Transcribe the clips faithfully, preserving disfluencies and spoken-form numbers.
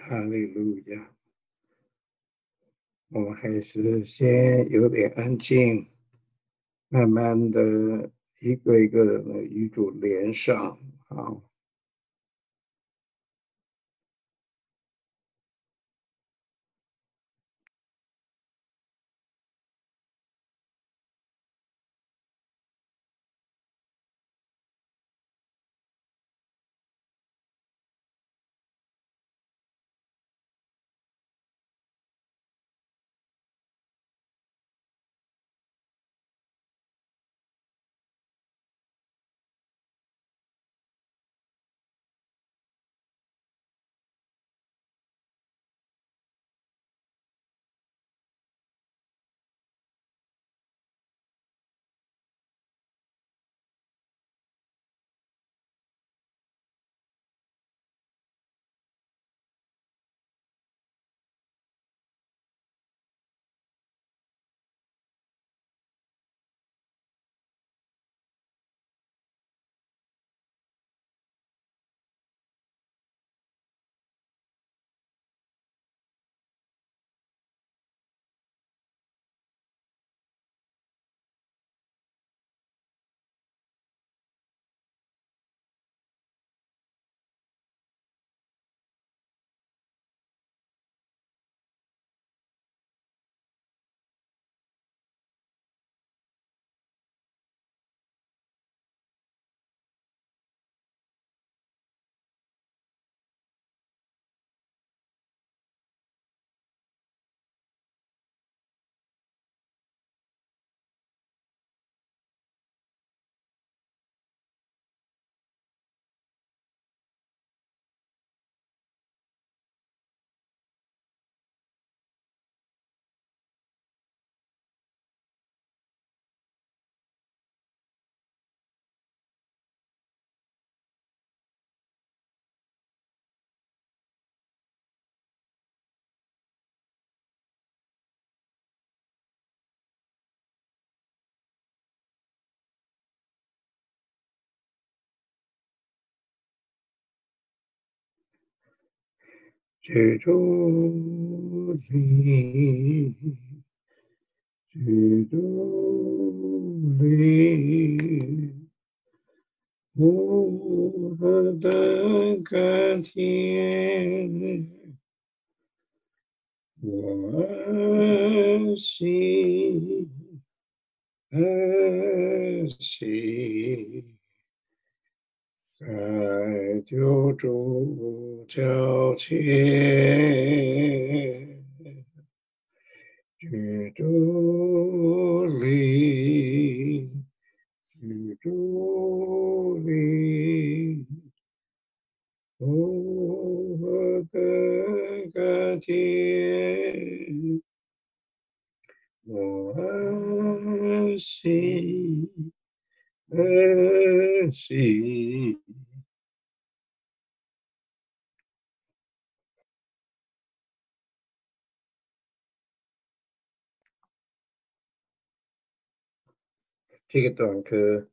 哈利路亚！我们还是先有点安静，慢慢的一个一个的与主连上。好，居住里，居住里，我的甘甜，我安息，安息。在救主脚前，居住里，居住里，我的甘甜，我安息，安息。这个短歌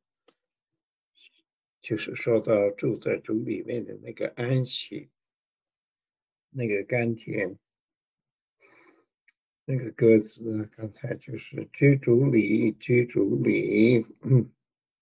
就是说到住在主里面的那个安息，那个甘甜，那个歌词啊，刚才就是居主里，居主里，嗯，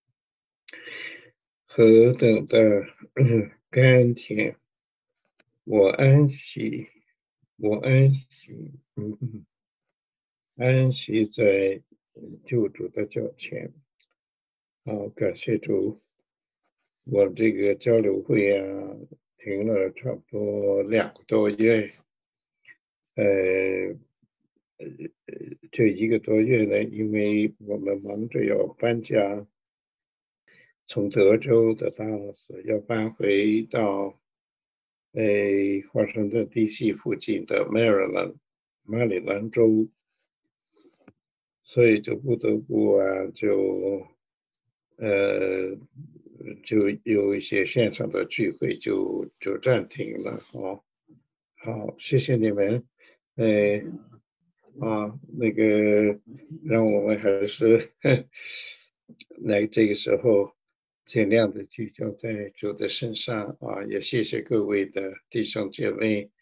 何等的嗯甘甜，我安息，我安息，嗯嗯，安息在救主的脚前。好，感谢主。我这个交流会啊，停了差不多两个多月，呃，呃呃，这一个多月呢，因为我们忙着要搬家，从德州的达拉斯要搬回到，呃，华盛顿 D C 附近的 Maryland 马里兰州，所以就不得不啊，就呃，就有一些线上的聚会就就暂停了哦。好，谢谢你们，呃，啊，那个让我们还是来这个时候尽量的聚焦在主的身上啊，也谢谢各位的弟兄姐妹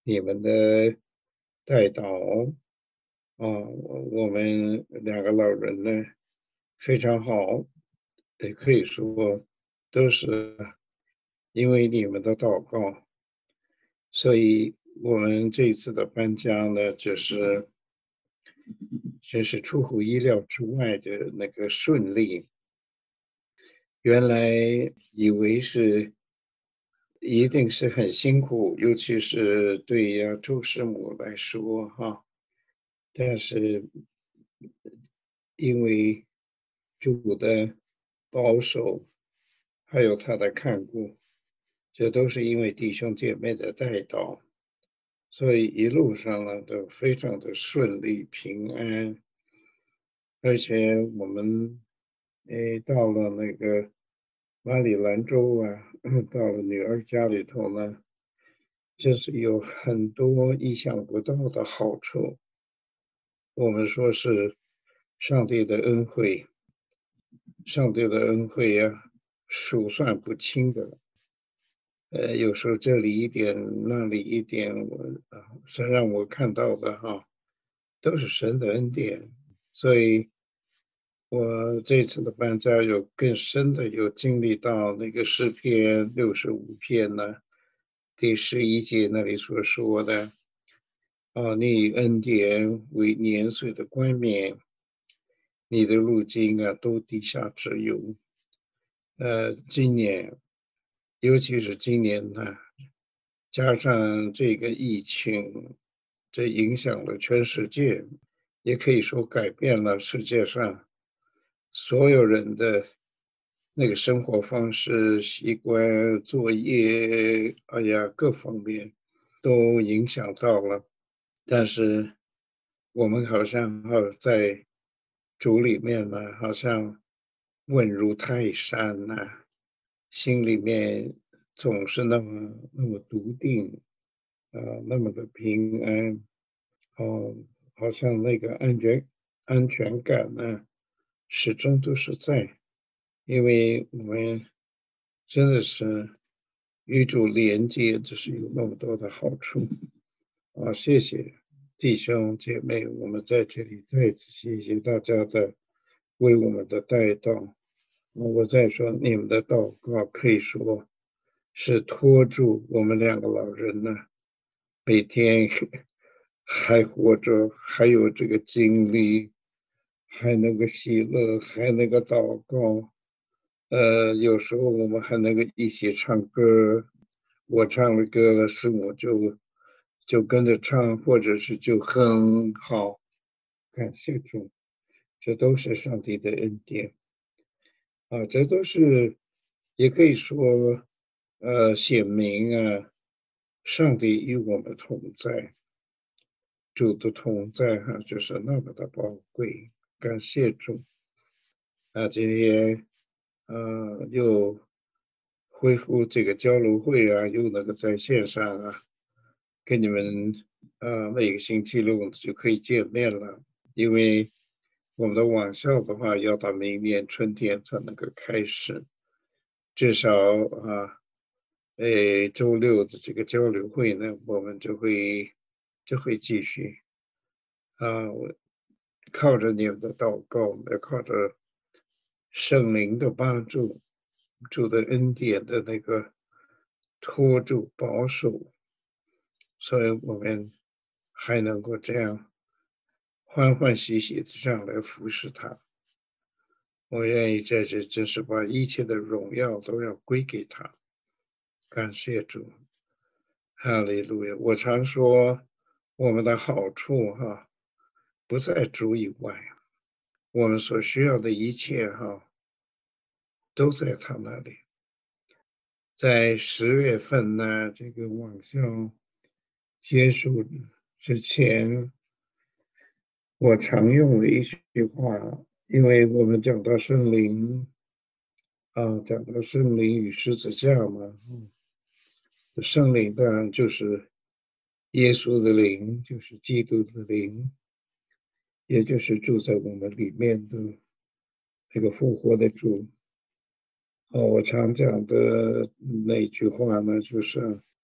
你们的带导。啊，我我们两个老人呢，非常好，也可以说都是因为你们的祷告，所以我们这一次的搬家呢，就是真是出乎意料之外的那个顺利。原来以为是一定是很辛苦，尤其是对呀周师母来说哈，但是因为主的保守，还有他的看顾，这都是因为弟兄姐妹的带导，所以一路上呢都非常的顺利平安。而且我们诶到了那个马里兰州啊，到了女儿家里头呢，真是有很多意想不到的好处。我们说是上帝的恩惠，上帝的恩惠呀，数算不清的。呃，有时候这里一点，那里一点，我啊，是让我看到的哈，都是神的恩典。所以我这次的搬家有更深的有经历到那个诗篇六十五篇呢，第十一节那里所说的，啊，你以恩典为年岁的冠冕，你的路径啊都低下之有。呃，今年，尤其是今年呢，加上这个疫情，这影响了全世界，也可以说改变了世界上所有人的那个生活方式、习惯、作业，哎呀，各方面都影响到了。但是我们好像哈在主里面呢，好像稳如泰山呐、心里面总是那么那么笃定，啊，那么的平安，哦，好像那个安全安全感呢，始终都是在，因为我们真的是与主连接，这是有那么多的好处。啊，谢谢弟兄姐妹，我们在这里再次谢谢大家的为我们的带动。我再说，你们的祷告可以说是拖住我们两个老人呢，每天还活着，还有这个精力，还能够喜乐，还能够祷告。呃，有时候我们还能够一起唱歌，我唱了歌了，师母就就跟着唱，或者是就很好，感谢主，这都是上帝的恩典。啊，这都是也可以说，呃，显明啊，上帝与我们同在，主的同在哈、就是那么的宝贵，感谢主。啊，今天呃又恢复这个交流会啊，又能够在线上啊，跟你们呃每个星期六就可以见面了，因为我们的网校的话，要到明年春天才能够开始。至少啊，诶，周六的这个交流会呢，我们就会就会继续啊，我靠着你们的祷告，也靠着圣灵的帮助，主的恩典的那个托住保守，所以我们还能够这样欢欢喜喜的这样来服侍他。我愿意在这，真是把一切的荣耀都要归给他。感谢主，哈利路亚！我常说，我们的好处哈，不在主以外，我们所需要的一切哈，都在他那里。在十月份呢，这个网校结束之前，我常用的一句话，因为我们讲到圣灵啊，讲到圣灵与十字架嘛，嗯，圣灵当然就是耶稣的灵，就是基督的灵，也就是住在我们里面的这个复活的主。哦，我常讲的那句话呢，就是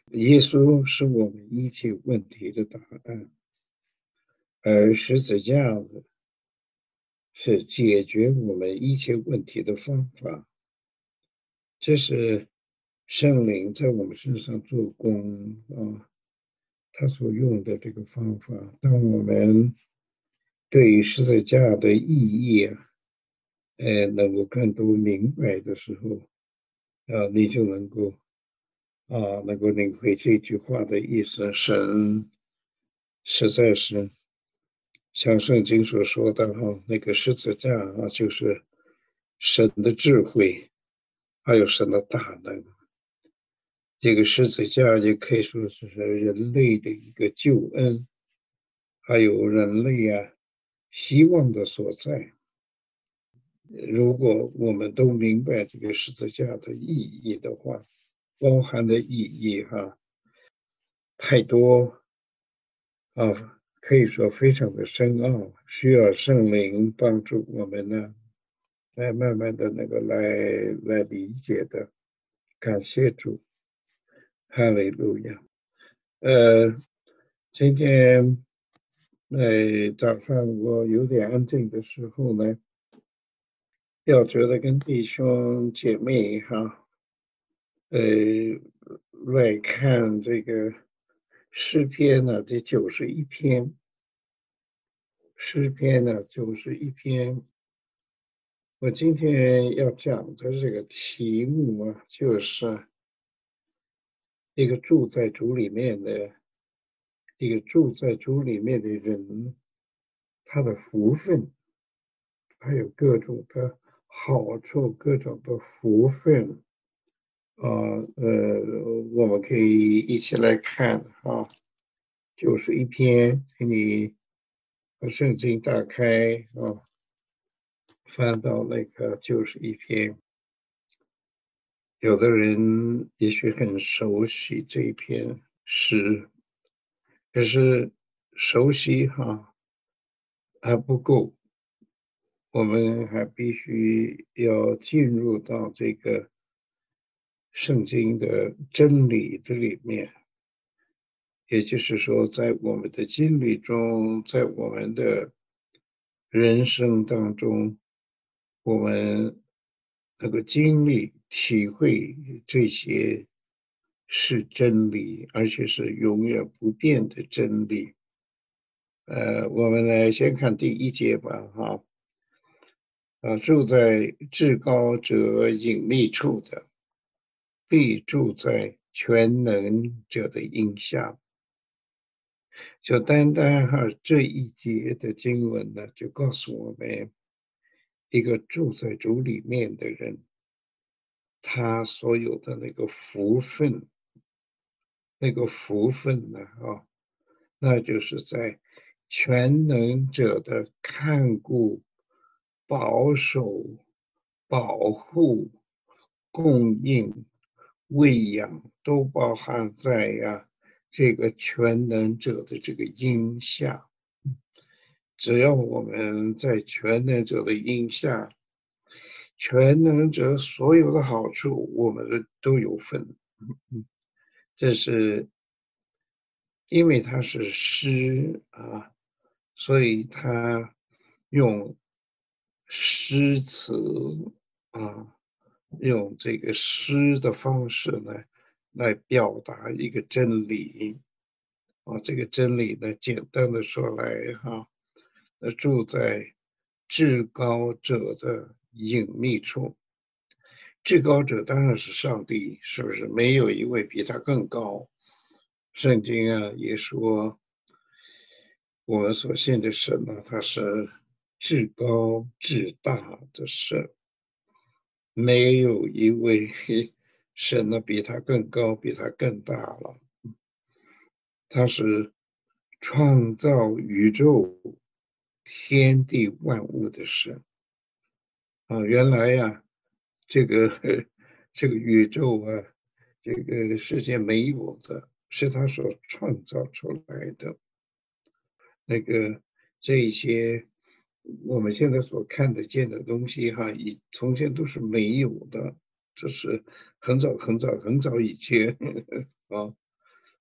耶稣是我们一切问题的答案，而十字架的是解决我们一切问题的方法。这是圣灵在我们身上做工啊，他所用的这个方法。当我们对于十字架的意义啊，呃，能够更多明白的时候，啊，你就能够啊，能够领会这句话的意思。神实在是像圣经所说的哈，那个十字架啊，就是神的智慧，还有神的大能。这个十字架也可以说是人类的一个救恩，还有人类啊希望的所在。如果我们都明白这个十字架的意义的话，包含的意义哈太多啊，可以说非常的深奥，需要圣灵帮助我们呢，来慢慢的那个来来理解的。感谢主，哈利路亚。呃，今天呃早上我有点安静的时候呢，要觉得跟弟兄姐妹哈，呃来看这个诗篇呢，这九十一篇，诗篇呢九十一篇。我今天要讲的这个题目啊，就是一个住在主里面的一个住在主里面的人，他的福分，还有各种的好处，各种的福分啊，呃，我们可以一起来看啊，就是一篇，请你把圣经打开啊，翻到那个就是一篇。有的人也许很熟悉这一篇诗，可是熟悉哈还不够，我们还必须要进入到这个圣经的真理的里面。也就是说，在我们的经历中，在我们的人生当中，我们能够经历、体会这些是真理，而且是永远不变的真理。呃，我们来先看第一节吧，哈。啊，住在至高者隐秘处的，必住在全能者的荫下。就单单哈这一节的经文呢，就告诉我们，一个住在主里面的人，他所有的那个福分，那个福分呢，啊，那就是在全能者的看顾、保守、保护、供应、喂养，都包含在呀这个全能者的这个荫下。只要我们在全能者的荫下，全能者所有的好处，我们都有份。这是因为他是诗啊，所以他用诗词啊，用这个诗的方式呢，来表达一个真理啊。这个真理呢，简单的说来哈，呃，住在至高者的隐秘处。至高者当然是上帝，是不是？没有一位比他更高。圣经啊也说，我们所信的神呢，他是至高至大的神，没有一位神呢比他更高，比他更大了。他是创造宇宙、天地万物的神啊！原来呀、这个这个宇宙啊，这个世界没有的，是他所创造出来的。那个这一些我们现在所看得见的东西哈，以从前都是没有的，这是很早很早很早以前啊。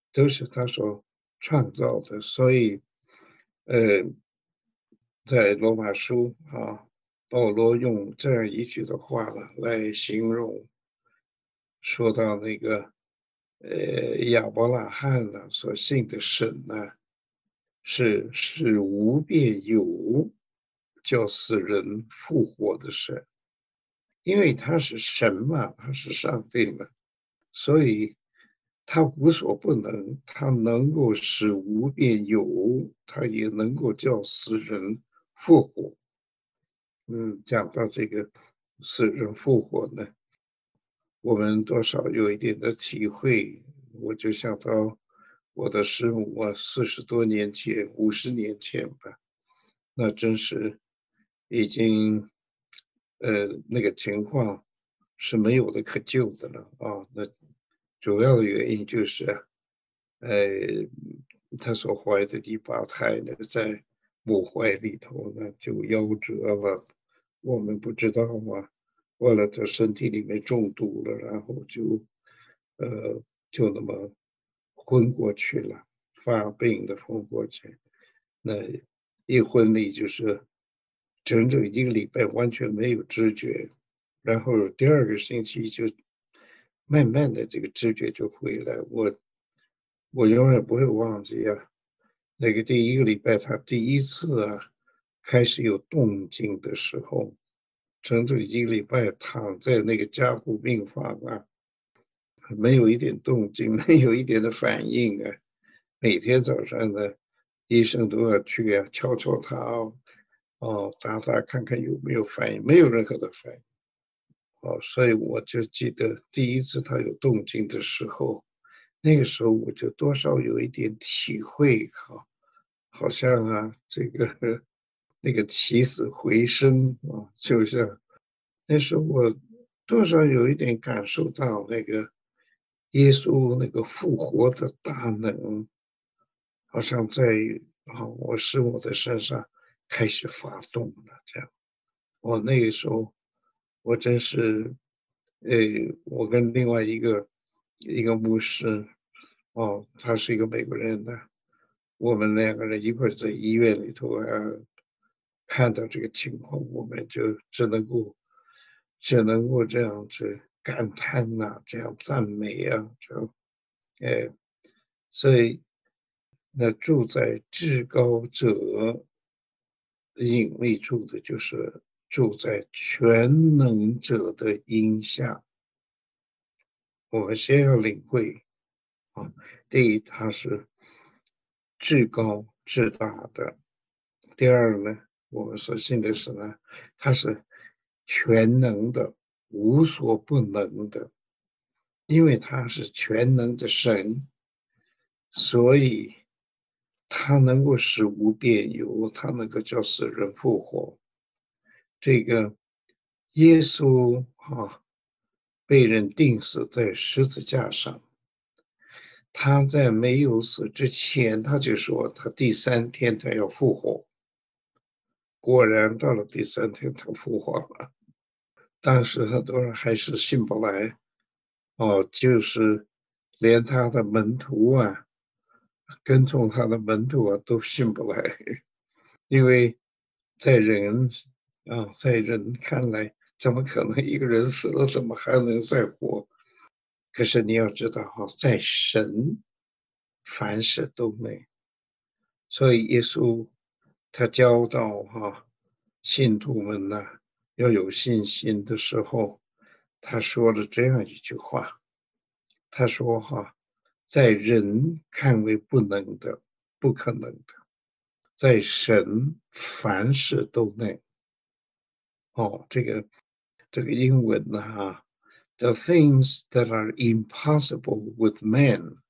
都是他所创造的。所以，呃，在罗马书啊，保罗用这样一句的话呢来形容，说到那个，呃，亚伯拉罕呢所信的神呢，是是无变有，叫死人复活的神。因为他是神嘛，他是上帝嘛，所以他无所不能，他能够使无变有，他也能够叫死人复活。嗯，讲到这个死人复活呢，我们多少有一点的体会，我就想到我的师母啊，四十多年前、五十年前吧，那真是已经，呃，那个情况是没有的可救的了啊。那主要的原因就是，呃，她所怀的第八胎呢，在母怀里头呢就夭折了，我们不知道啊。后来她身体里面中毒了，然后就，呃，就那么昏过去了，发病的昏过去。那一昏迷就是整整一个礼拜完全没有知觉，然后第二个星期就慢慢的这个知觉就回来。我我永远不会忘记啊，那个第一个礼拜他第一次啊，开始有动静的时候，整整一个礼拜躺在那个加护病房啊，没有一点动静，没有一点的反应啊。每天早上呢，医生都要去啊，敲敲他哦，哦，打打看看有没有反应，没有任何的反应。哦，所以我就记得第一次他有动静的时候，那个时候我就多少有一点体会哈，好像啊，这个那个起死回生啊，就像那时候我多少有一点感受到那个耶稣那个复活的大能，好像在啊我使我的身上开始发动了这样。我那个时候我真是，呃，我跟另外一个一个牧师，哦，他是一个美国人的，我们两个人一块儿在医院里头啊，看到这个情况，我们就只能够只能够这样子感叹呐、这样赞美啊，这样，呃，所以那住在至高者隐秘处的，就是住在全能者的荫下。我们先要领会啊，第一，他是至高至大的；第二呢，我们所信的是呢，他是全能的，无所不能的。因为他是全能的神，所以他能够使无变有，他能够叫死人复活。这个耶稣啊，被人钉死在十字架上，他在没有死之前，他就说他第三天他要复活。果然到了第三天他复活了，但是很多人还是信不来。哦，就是连他的门徒啊，跟从他的门徒啊都信不来，因为在人啊，在人看来，怎么可能一个人死了，怎么还能再活？可是你要知道哈，在神凡事都美，所以耶稣他教导哈信徒们呐，要有信心的时候，他说了这样一句话，他说哈，在人看为不能的、不可能的，在神凡事都能。哦，这个这个英文呢哈，The things that are impossible with men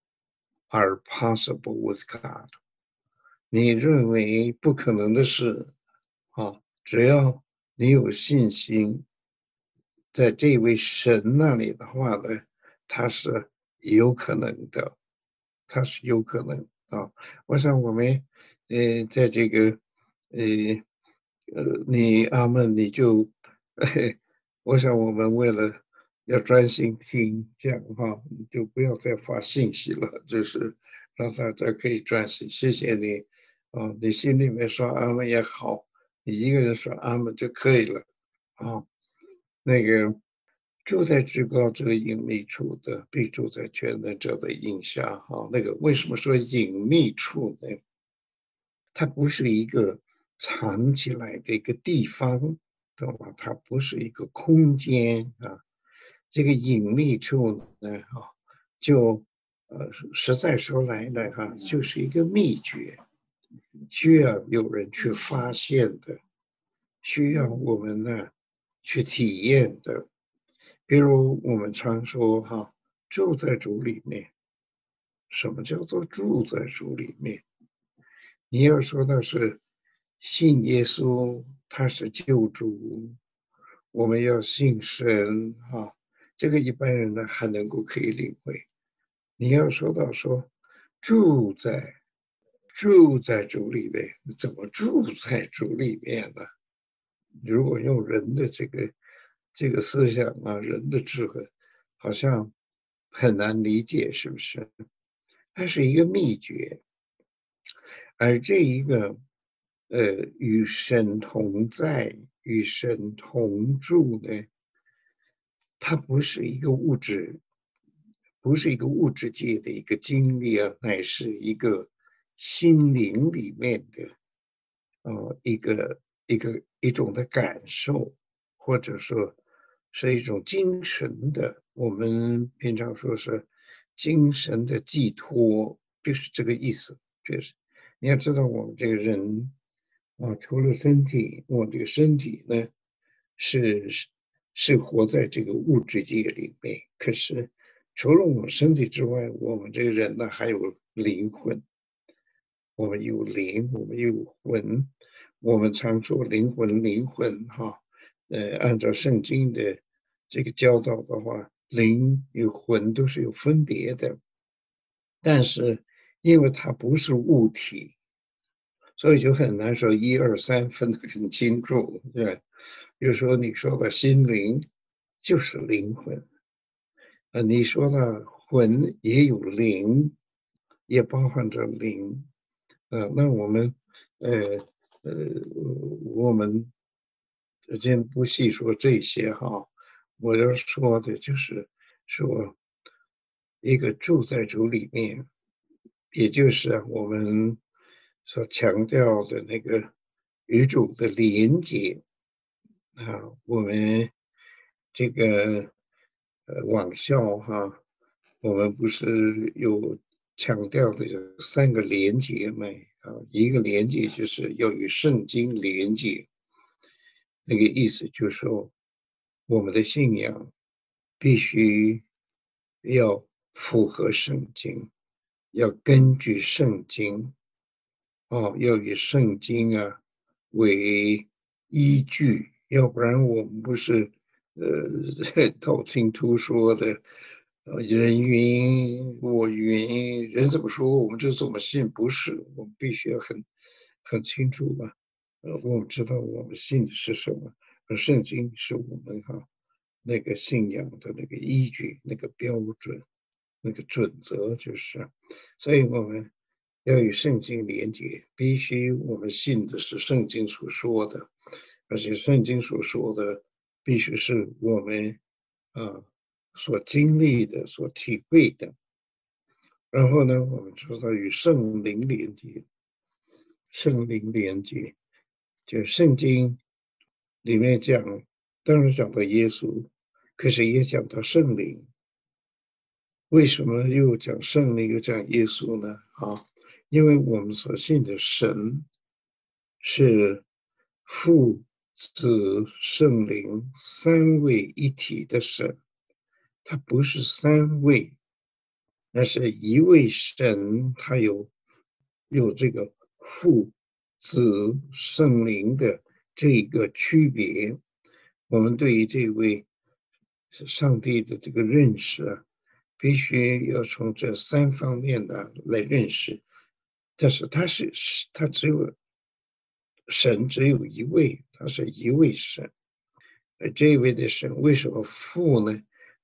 are possible with God。你认为不可能的事，啊，只要你有信心，在这位神那里的话呢，他是有可能的，他是有可能啊。我想我们，呃，在这个，呃，呃，你阿门，你就，我想我们为了要专心听，这样哈，你就不要再发信息了，就是让大家可以专心。谢谢你，啊，你心里面说阿门也好，你一个人说阿门就可以了，啊，那个住在至高者隐秘处的，必住在全能者的荫下。哈，那个为什么说隐秘处呢？它不是一个藏起来的一个地方，懂吧？它不是一个空间啊。这个隐秘处呢，哈，就呃，实在说来呢，哈，就是一个秘诀，需要有人去发现的，需要我们呢去体验的。比如我们常说哈，住在主里面，什么叫做住在主里面？你要说的是信耶稣，他是救主，我们要信神啊，这个一般人呢还能够可以领会。你要说到说住在住在主里面，怎么住在主里面呢？如果用人的这个这个思想啊，人的智慧，好像很难理解，是不是？它是一个秘诀，而这一个呃与神同在、与神同住呢，它不是一个物质，不是一个物质界的一个经历啊，乃是一个心灵里面的呃，一个一个一种的感受，或者说是一种精神的，我们平常说是精神的寄托，就是这个意思。就是你要知道，我们这个人啊，除了身体，我这个身体呢是是是活在这个物质界里面，可是除了我们身体之外，我们这个人呢还有灵魂。我们有灵，我们有魂，我们常说灵魂，灵魂哈，呃，按照圣经的这个教导的话，灵与魂都是有分别的，但是因为它不是物体，所以就很难说一二三分得很清楚，对吧？比如说你说的心灵就是灵魂，呃，你说的魂也有灵，也包含着灵。呃，那我们，呃呃，我们先不细说这些哈，我要说的就是说，一个住在主里面，也就是我们所强调的那个与主的连接啊，我们这个呃网校哈，我们不是有强调的有三个连接吗？啊，一个连接就是要与圣经连接，那个意思就是说，我们的信仰必须要符合圣经，要根据圣经，哦，要以圣经啊为依据，要不然我们不是呃道听途说的，呃人云我云，人怎么说我们就怎么信，不是，我们必须要很很清楚吧，呃，我们知道我们信的是什么，而圣经是我们哈那个信仰的那个依据、那个标准、那个准则，就是，所以我们要与圣经连接，必须我们信的是圣经所说的，而且圣经所说的必须是我们啊所经历的、所体会的。然后呢，我们说到与圣灵连接，圣灵连接，就圣经里面讲，当然讲到耶稣，可是也讲到圣灵。为什么又讲圣灵又讲耶稣呢？啊，因为我们所信的神是父、子、圣灵三位一体的神，他不是三位，那是一位神，他有有这个父、子、圣灵的这个区别。我们对于这位上帝的这个认识啊，必须要从这三方面呢来认识。但是他是他只有神只有一位，他是一位神。而这一位的神为什么父呢？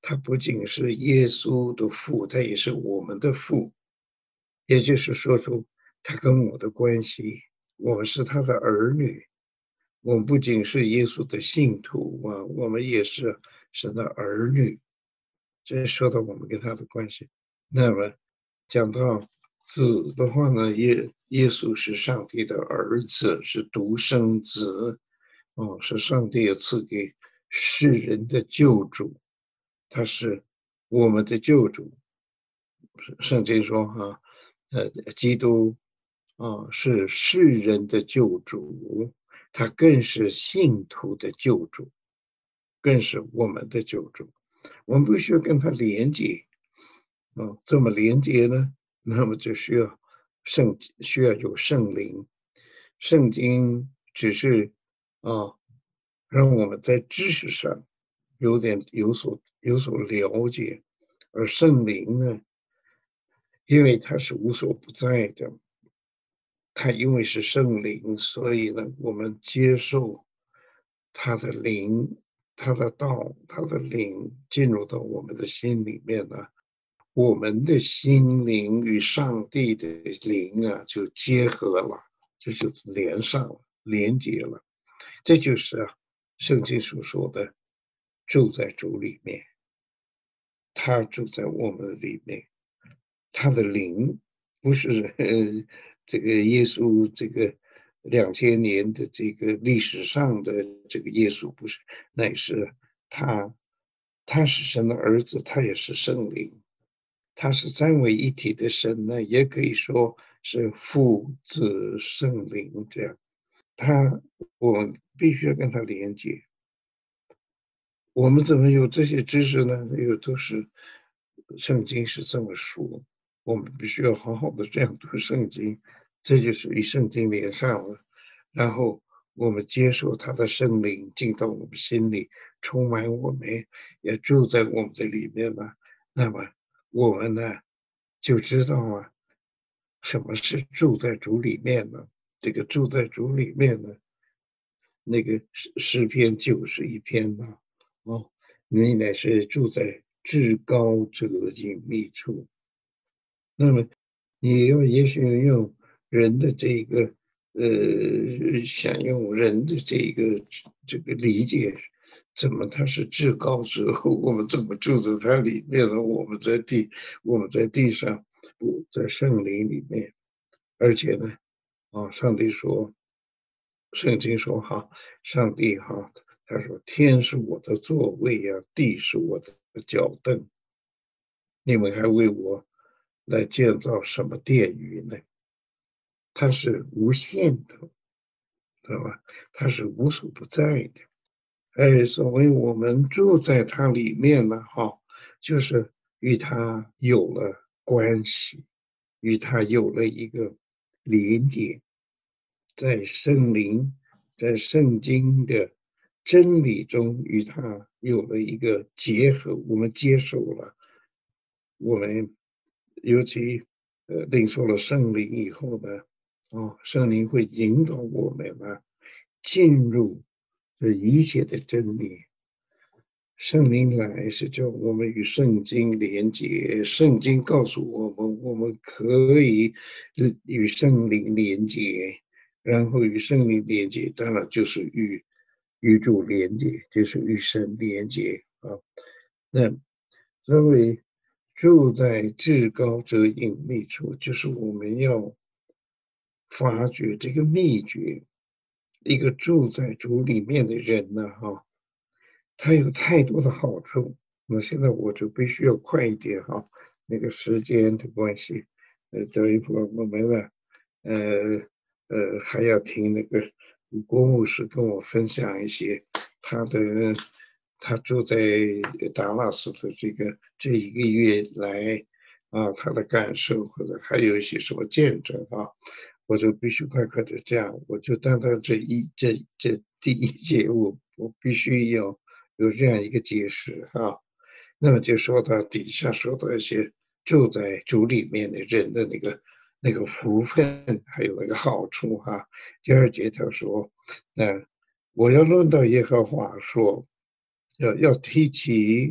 他不仅是耶稣的父，他也是我们的父。也就是说出他跟我的关系，我们是他的儿女。我们不仅是耶稣的信徒啊，我们也是神的儿女。这说到我们跟他的关系。那么讲到子的话呢，耶耶稣是上帝的儿子，是独生子，哦，是上帝赐给世人的救主，他是我们的救主。圣经说哈，呃，基督啊是世人的救主，他更是信徒的救主，更是我们的救主。我们必须要跟他连接，啊，这么连接呢，那么就需要圣需要有圣灵。圣经只是啊，让我们在知识上有点有所有所了解，而圣灵呢，因为他是无所不在的，他因为是圣灵，所以呢，我们接受他的灵、他的道、他的灵进入到我们的心里面呢，我们的心灵与上帝的灵啊就结合了，这就连上了，连接了。这就是啊，圣经所说的住在主里面，他住在我们里面。他的灵不是呃这个耶稣这个两千年的这个历史上的这个耶稣，不是，乃是他，他是神的儿子，他也是圣灵，他是三位一体的神呢，也可以说是父子圣灵这样。他我们必须要跟他连接。我们怎么有这些知识呢？有都是圣经是这么说，我们必须要好好的这样读圣经，这就是与圣经连上了。然后我们接受他的圣灵进到我们心里，充满我们，也住在我们的里面了。那么我们呢，就知道啊，什么是住在主里面呢？这个住在主里面呢，那个诗诗篇九十一篇呢，哦，你乃是住在至高者隐秘处。那么你要也许用人的这个呃，想用人的这个这个理解，怎么他是至高者，我们怎么住在他里面呢？我们在地，我们在地上，不在圣灵里面，而且呢，啊，上帝说，圣经说哈，上帝哈，他说天是我的座位呀、地是我的脚凳，你们还为我来建造什么殿宇呢？它是无限的，知道吧？它是无所不在的。哎，所谓我们住在它里面呢，哈，就是与它有了关系，与它有了一个连接，在圣灵、在圣经的真理中与它有了一个结合，我们接受了，我们尤其呃领受了圣灵以后呢，哦，圣灵会引导我们呢进入这一切的真理。圣灵来是叫我们与圣经连接，圣经告诉我们，我们可以与圣灵连接，然后与圣灵连接，当然就是与与主连接，就是与神连接啊。那所谓住在至高者隐秘处，就是我们要发掘这个秘诀。一个住在主里面的人呢，哈，他有太多的好处。那现在我就必须要快一点哈，那个时间的关系，呃，等一会儿我们呢，呃呃，还要听那个郭牧师跟我分享一些他的他住在达拉斯的这个这一个月来啊，他的感受或者还有一些什么见证啊，我就必须快快的这样，我就单单这一这这第一节我我必须要有这样一个解释啊。那么就说到底下说到一些住在主里面的人的那个那个福分，还有那个好处哈。第二节他说，那我要论到耶和华说，要要提起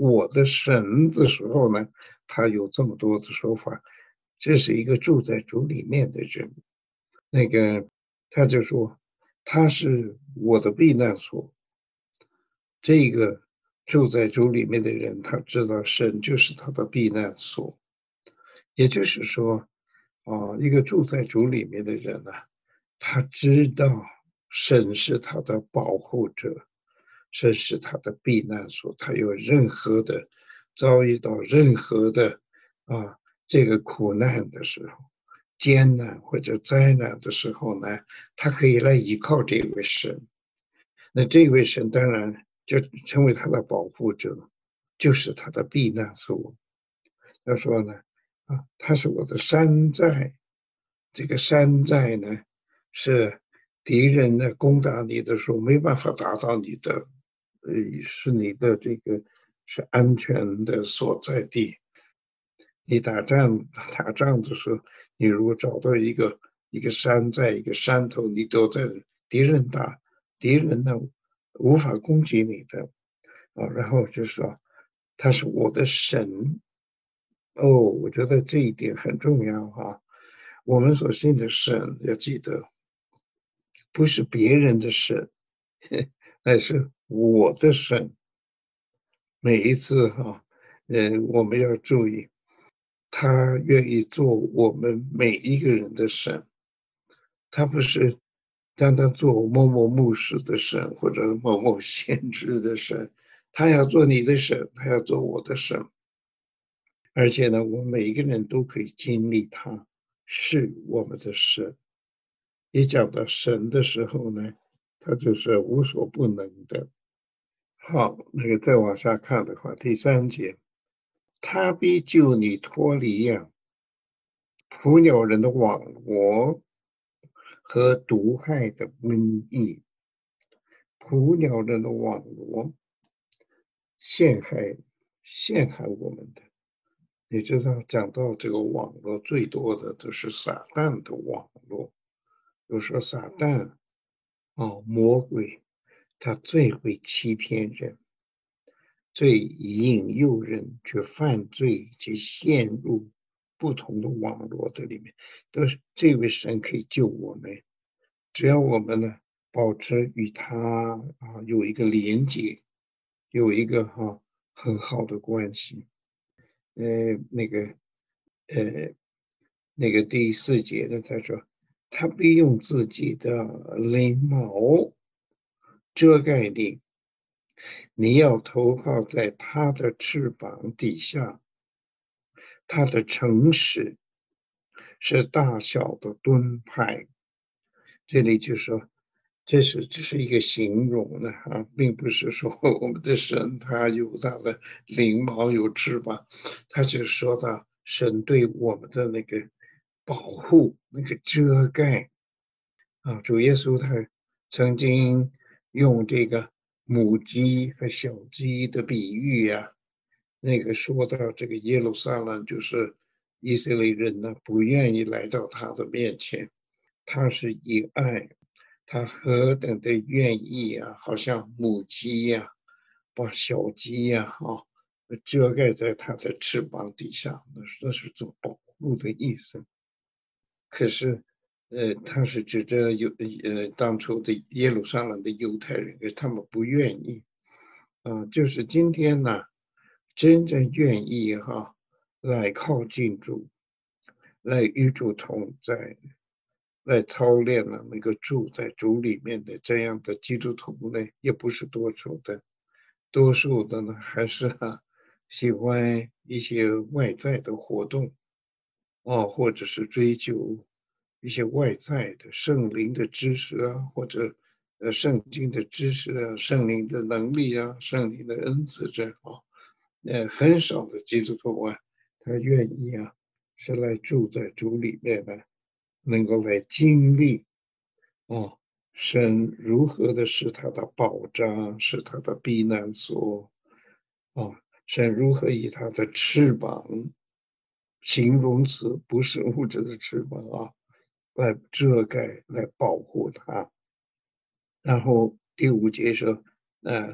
我的神的时候呢，他有这么多的说法。这是一个住在主里面的人，那个他就说他是我的避难所。这个住在主里面的人，他知道神就是他的避难所。也就是说，啊，一个住在主里面的人呢，他知道神是他的保护者，神是他的避难所。他有任何的遭遇到任何的啊这个苦难的时候，艰难或者灾难的时候呢，他可以来依靠这位神。那这位神当然就成为他的保护者，就是他的避难所。他说呢，啊，他是我的山寨。这个山寨呢，是敌人呢攻打你的时候没办法打到你的，呃，是你的这个是安全的所在地。你打仗打仗的时候，你如果找到一个一个山寨，一个山头，你都在敌人打，敌人呢无法攻击你的。啊，然后就说他是我的神。哦，我觉得这一点很重要哈。我们所信的神要记得，不是别人的神，那是我的神。每一次哈，呃，我们要注意，他愿意做我们每一个人的神。他不是单单做某某牧师的神或者某某先知的神，他要做你的神，他要做我的神。而且呢，我们每一个人都可以经历他是我们的神。一讲到神的时候呢，他就是无所不能的。好，那个再往下看的话，第三节，他必救你脱离呀、捕鸟人的网罗和毒害的瘟疫。捕鸟人的网罗陷害陷害我们的。你知道，讲到这个网络最多的都是撒旦的网络。有时候撒旦哦，魔鬼他最会欺骗人，最引诱人去犯罪，去陷入不同的网络的里面。都是这位神可以救我们，只要我们呢保持与他啊有一个连接，有一个哈、很好的关系。呃，那个呃，那个第四节呢，他说他必用自己的翎毛遮盖你，你要投靠在他的翅膀底下。他的诚实是大小的盾牌。这里就说，这是这是一个形容的哈，并不是说我们的神他有他的翎毛有翅膀，他就说到神对我们的那个保护，那个遮盖啊。主耶稣他曾经用这个母鸡和小鸡的比喻呀、那个说到这个耶路撒冷，就是以色列人呢不愿意来到他的面前，他是以爱，他何等的愿意啊，好像母鸡呀、把小鸡呀、哈、遮盖在他的翅膀底下，那是那是做保护的意思。可是，呃，他是指着犹呃当初的耶路撒冷的犹太人，可是他们不愿意。啊、就是今天呢，真正愿意哈来靠近主，来与主同在，来操练了那个住在主里面的这样的基督徒呢，也不是多数的。多数的呢，还是哈喜欢一些外在的活动。哦，或者是追求一些外在的圣灵的知识啊，或者呃圣经的知识啊，圣灵的能力啊，圣灵的恩赐这样啊。呃，很少的基督徒啊，他愿意啊，是来住在主里面的，能够来经历哦，神如何的是他的保障，是他的避难所。哦，神如何以他的翅膀，形容词不是物质的翅膀啊，来遮盖、来保护他。然后第五节说，呃，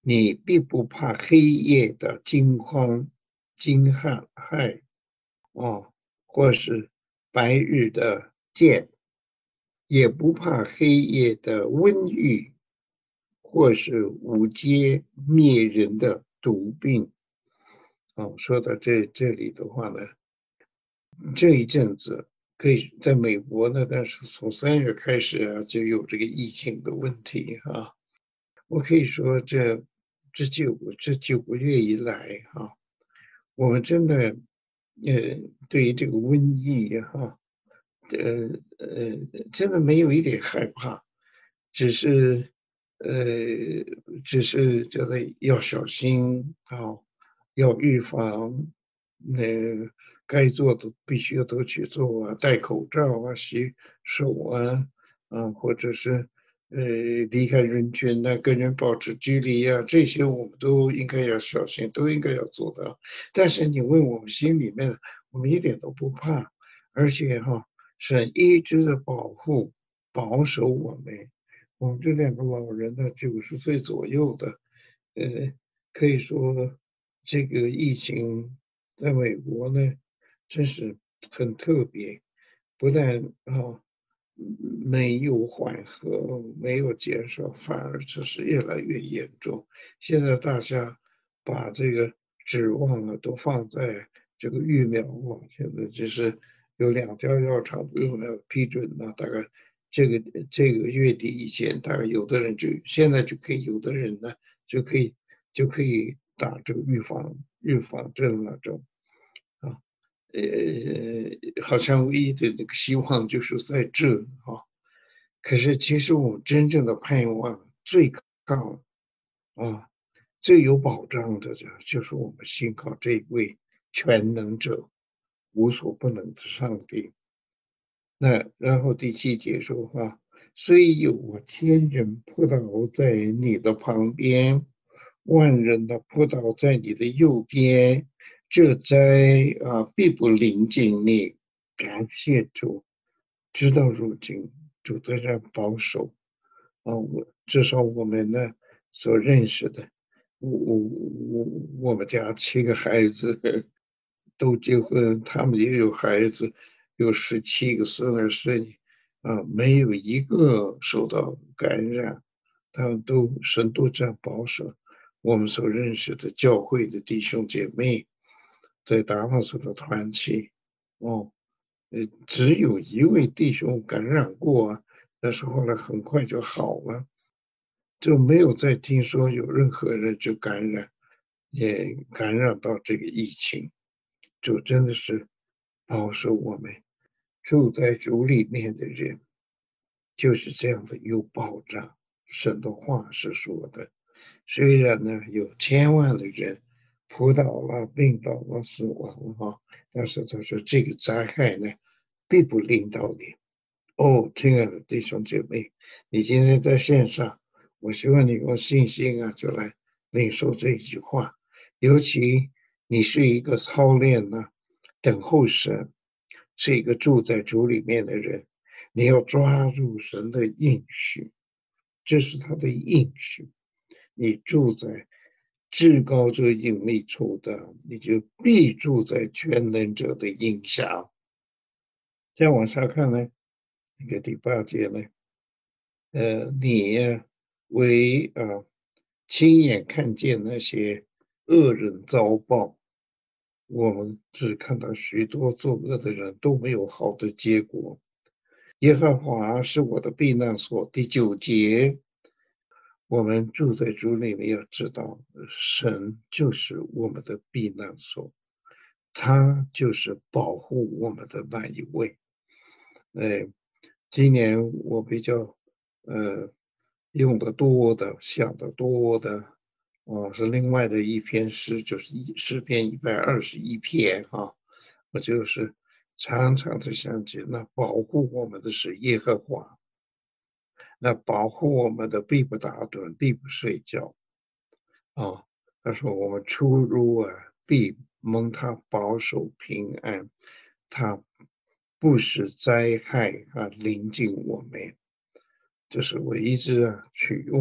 你必不怕黑夜的惊慌、惊骇害啊，或是白日的箭，也不怕黑夜的瘟疫，或是午街灭人的毒病。哦，说到这这里的话呢，这一阵子可以在美国呢，但是从三月开始啊，就有这个疫情的问题啊。我可以说这这九这九个月以来哈、我们真的呃对于这个瘟疫哈、呃呃真的没有一点害怕，只是呃只是觉得要小心啊，要预防，那该做的必须要都去做啊，戴口罩啊，洗手啊，啊，或者是呃离开人群呐、跟人保持距离啊，这些我们都应该要小心，都应该要做到。但是你问我们心里面，我们一点都不怕，而且哈，是一直的保护、保守我们。我们这两个老人呢，九十岁左右的，呃，可以说这个疫情在美国呢，真是很特别，不但啊没有缓和，没有减少，反而就是越来越严重。现在大家把这个指望啊都放在这个疫苗啊，现在就是有两家药厂的疫苗批准了，大概这个这个月底以前，大概有的人就现在就可以，有的人呢就可以就可以打这个预防预防针那种啊。呃，好像唯一的这个希望就是在这啊。可是其实我们真正的盼望，最高啊，最有保障的就就是我们信靠这一位全能者、无所不能的上帝。那然后第七节说话，虽有我千人扑倒在你的旁边，万人的扑倒在你的右边，这灾啊必不临近你。感谢主，直到如今，主都在保守啊，我至少我们呢所认识的，我我我我们家七个孩子都结婚，他们也有孩子，有十七个孙儿孙女，啊，没有一个受到感染，他们都神都这样保守。我们所认识的教会的弟兄姐妹，在达拉斯的团契，哦，呃，只有一位弟兄感染过，但是后来很快就好了。就没有再听说有任何人就感染，也感染到这个疫情，就真的是保守我们住在主里面的人，就是这样的有保障。神的话是说的，虽然呢有千万的人扑倒了、病倒了、死亡了哈，但是他说这个灾害呢，并不临到你。哦，亲爱的弟兄姐妹，你今天在线上，我希望你用信心啊，就来领受这一句话。尤其你是一个操练呢，等候神，是一个住在主里面的人，你要抓住神的应许，这是他的应许。你住在至高者引力处的，你就必住在全能者的影下。再往下看呢，那个第八节呢？呃，你为啊亲眼看见那些恶人遭报，我们只看到许多作恶的人都没有好的结果。耶和华是我的避难所。第九节，我们住在主里面，要知道神就是我们的避难所，他就是保护我们的那一位。哎，今年我比较呃用的多的、想的多的，哦，是另外的一篇诗，就是一诗篇一百二十一篇哈，我就是常常的想起，那保护我们的是耶和华，那保护我们的必不打盹，必不睡觉啊。他说我们出入啊，必蒙他保守平安，他不使灾害啊临近我们。这是我一直啊去用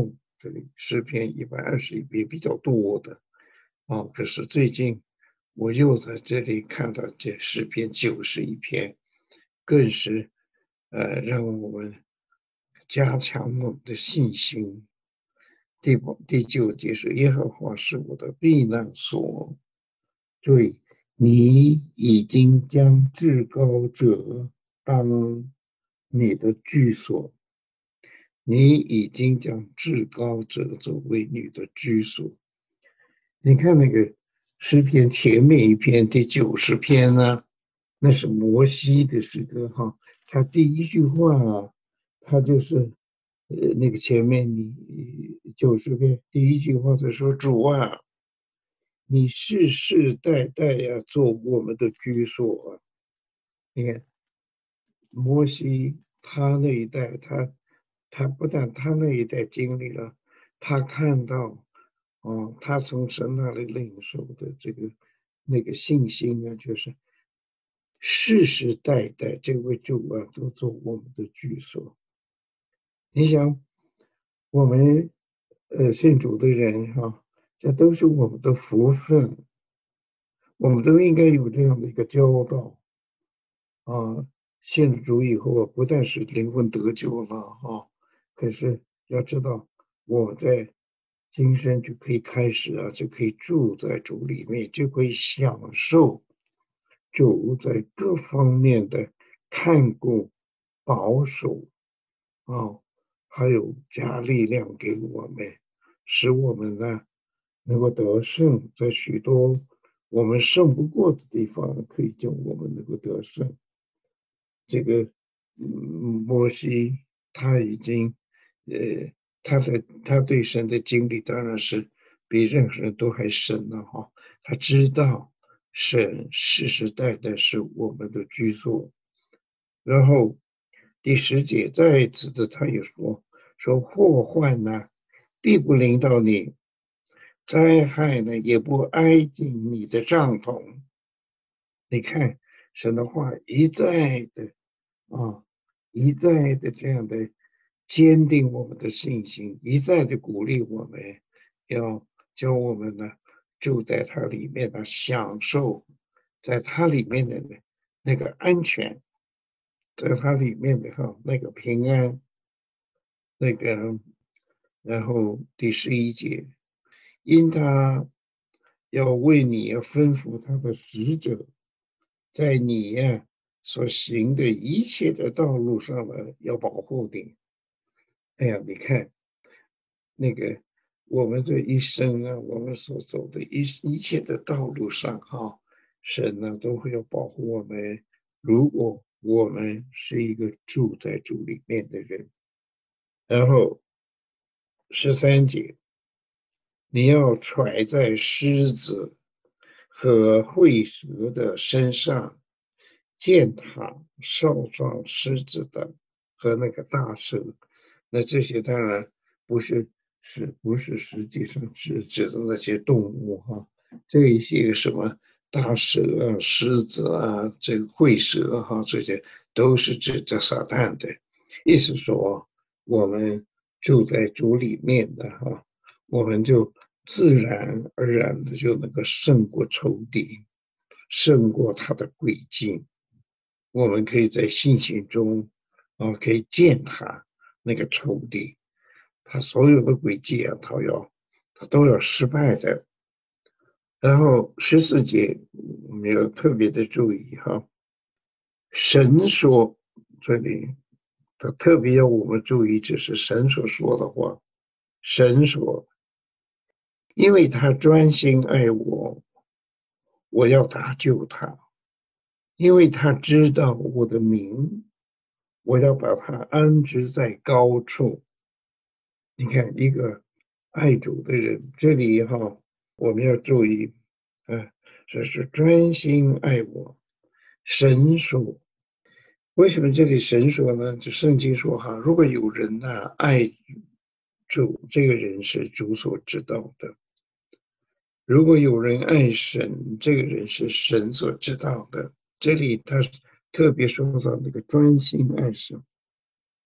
这里诗篇一百二十一篇比较多的啊。可是最近我又在这里看到这诗篇九十一篇，更是呃让我们加强我们的信心。第第九节是耶和华是我的避难所，对，你已经将至高者当你的居所，你已经将至高者作为你的居所。你看那个诗篇前面一篇第九十篇呢，那是摩西的诗歌哈，他第一句话啊，他就是呃那个前面你九十篇第一句话他说主啊，你世世代代呀做我们的居所啊。你看摩西他那一代，他他不但他那一代经历了，他看到哦，他从神那里领受的这个那个信心啊，就是世世代代这位主啊都做我们的居所。你想，我们呃信主的人哈、这都是我们的福分，我们都应该有这样的一个教导啊。信了主以后啊，不但是灵魂得救了啊，可是要知道我在今生就可以开始啊，就可以住在主里面，就可以享受主在各方面的看顾、保守啊，还有加力量给我们，使我们呢能够得胜，在许多我们胜不过的地方，可以叫我们能够得胜。这个嗯，摩西他已经呃，他的他对神的经历当然是比任何人都还深了哈。他知道神世世代代是我们的居所。然后第十节再一次的他也说说祸患呢必不临到你，灾害呢也不挨近你的帐篷。你看神的话一再的啊，一再的这样的坚定我们的信心，一再的鼓励我们，要教我们呢住在它里面的享受，在它里面的那个安全，在它里面的哈那个平安，那个，然后第十一节，因他要为你要吩咐他的使者，在你呀、所行的一切的道路上呢，要保护你。哎呀，你看那个我们这一生啊，我们所走的一一切的道路上哈、神呢都会要保护我们。如果我们是一个住在主里面的人，然后十三节，你要揣在狮子和会蛇的身上，践踏少壮狮子的和那个大蛇。那这些当然不是是不是实际上是指的那些动物哈？这一些什么大蛇啊、狮子啊、这个会蛇哈，这些都是指着撒旦的。意思说，我们住在主里面的哈，我们就自然而然的就能够胜过仇敌，胜过他的诡计。我们可以在信心中啊，可以践踏那个仇敌，他所有的诡计啊，他要他都要失败的。然后十四节我们要特别的注意哈，神说这里他特别要我们注意，这是神所说的话。神说，因为他专心爱我，我要搭救他；因为他知道我的名，我要把他安置在高处。你看，一个爱主的人，这里哈，我们要注意，啊，这是专心爱我。神说，为什么这里神说呢？这圣经说哈，如果有人呢、爱主，这个人是主所知道的；如果有人爱神，这个人是神所知道的。这里他特别说到那个专心爱神。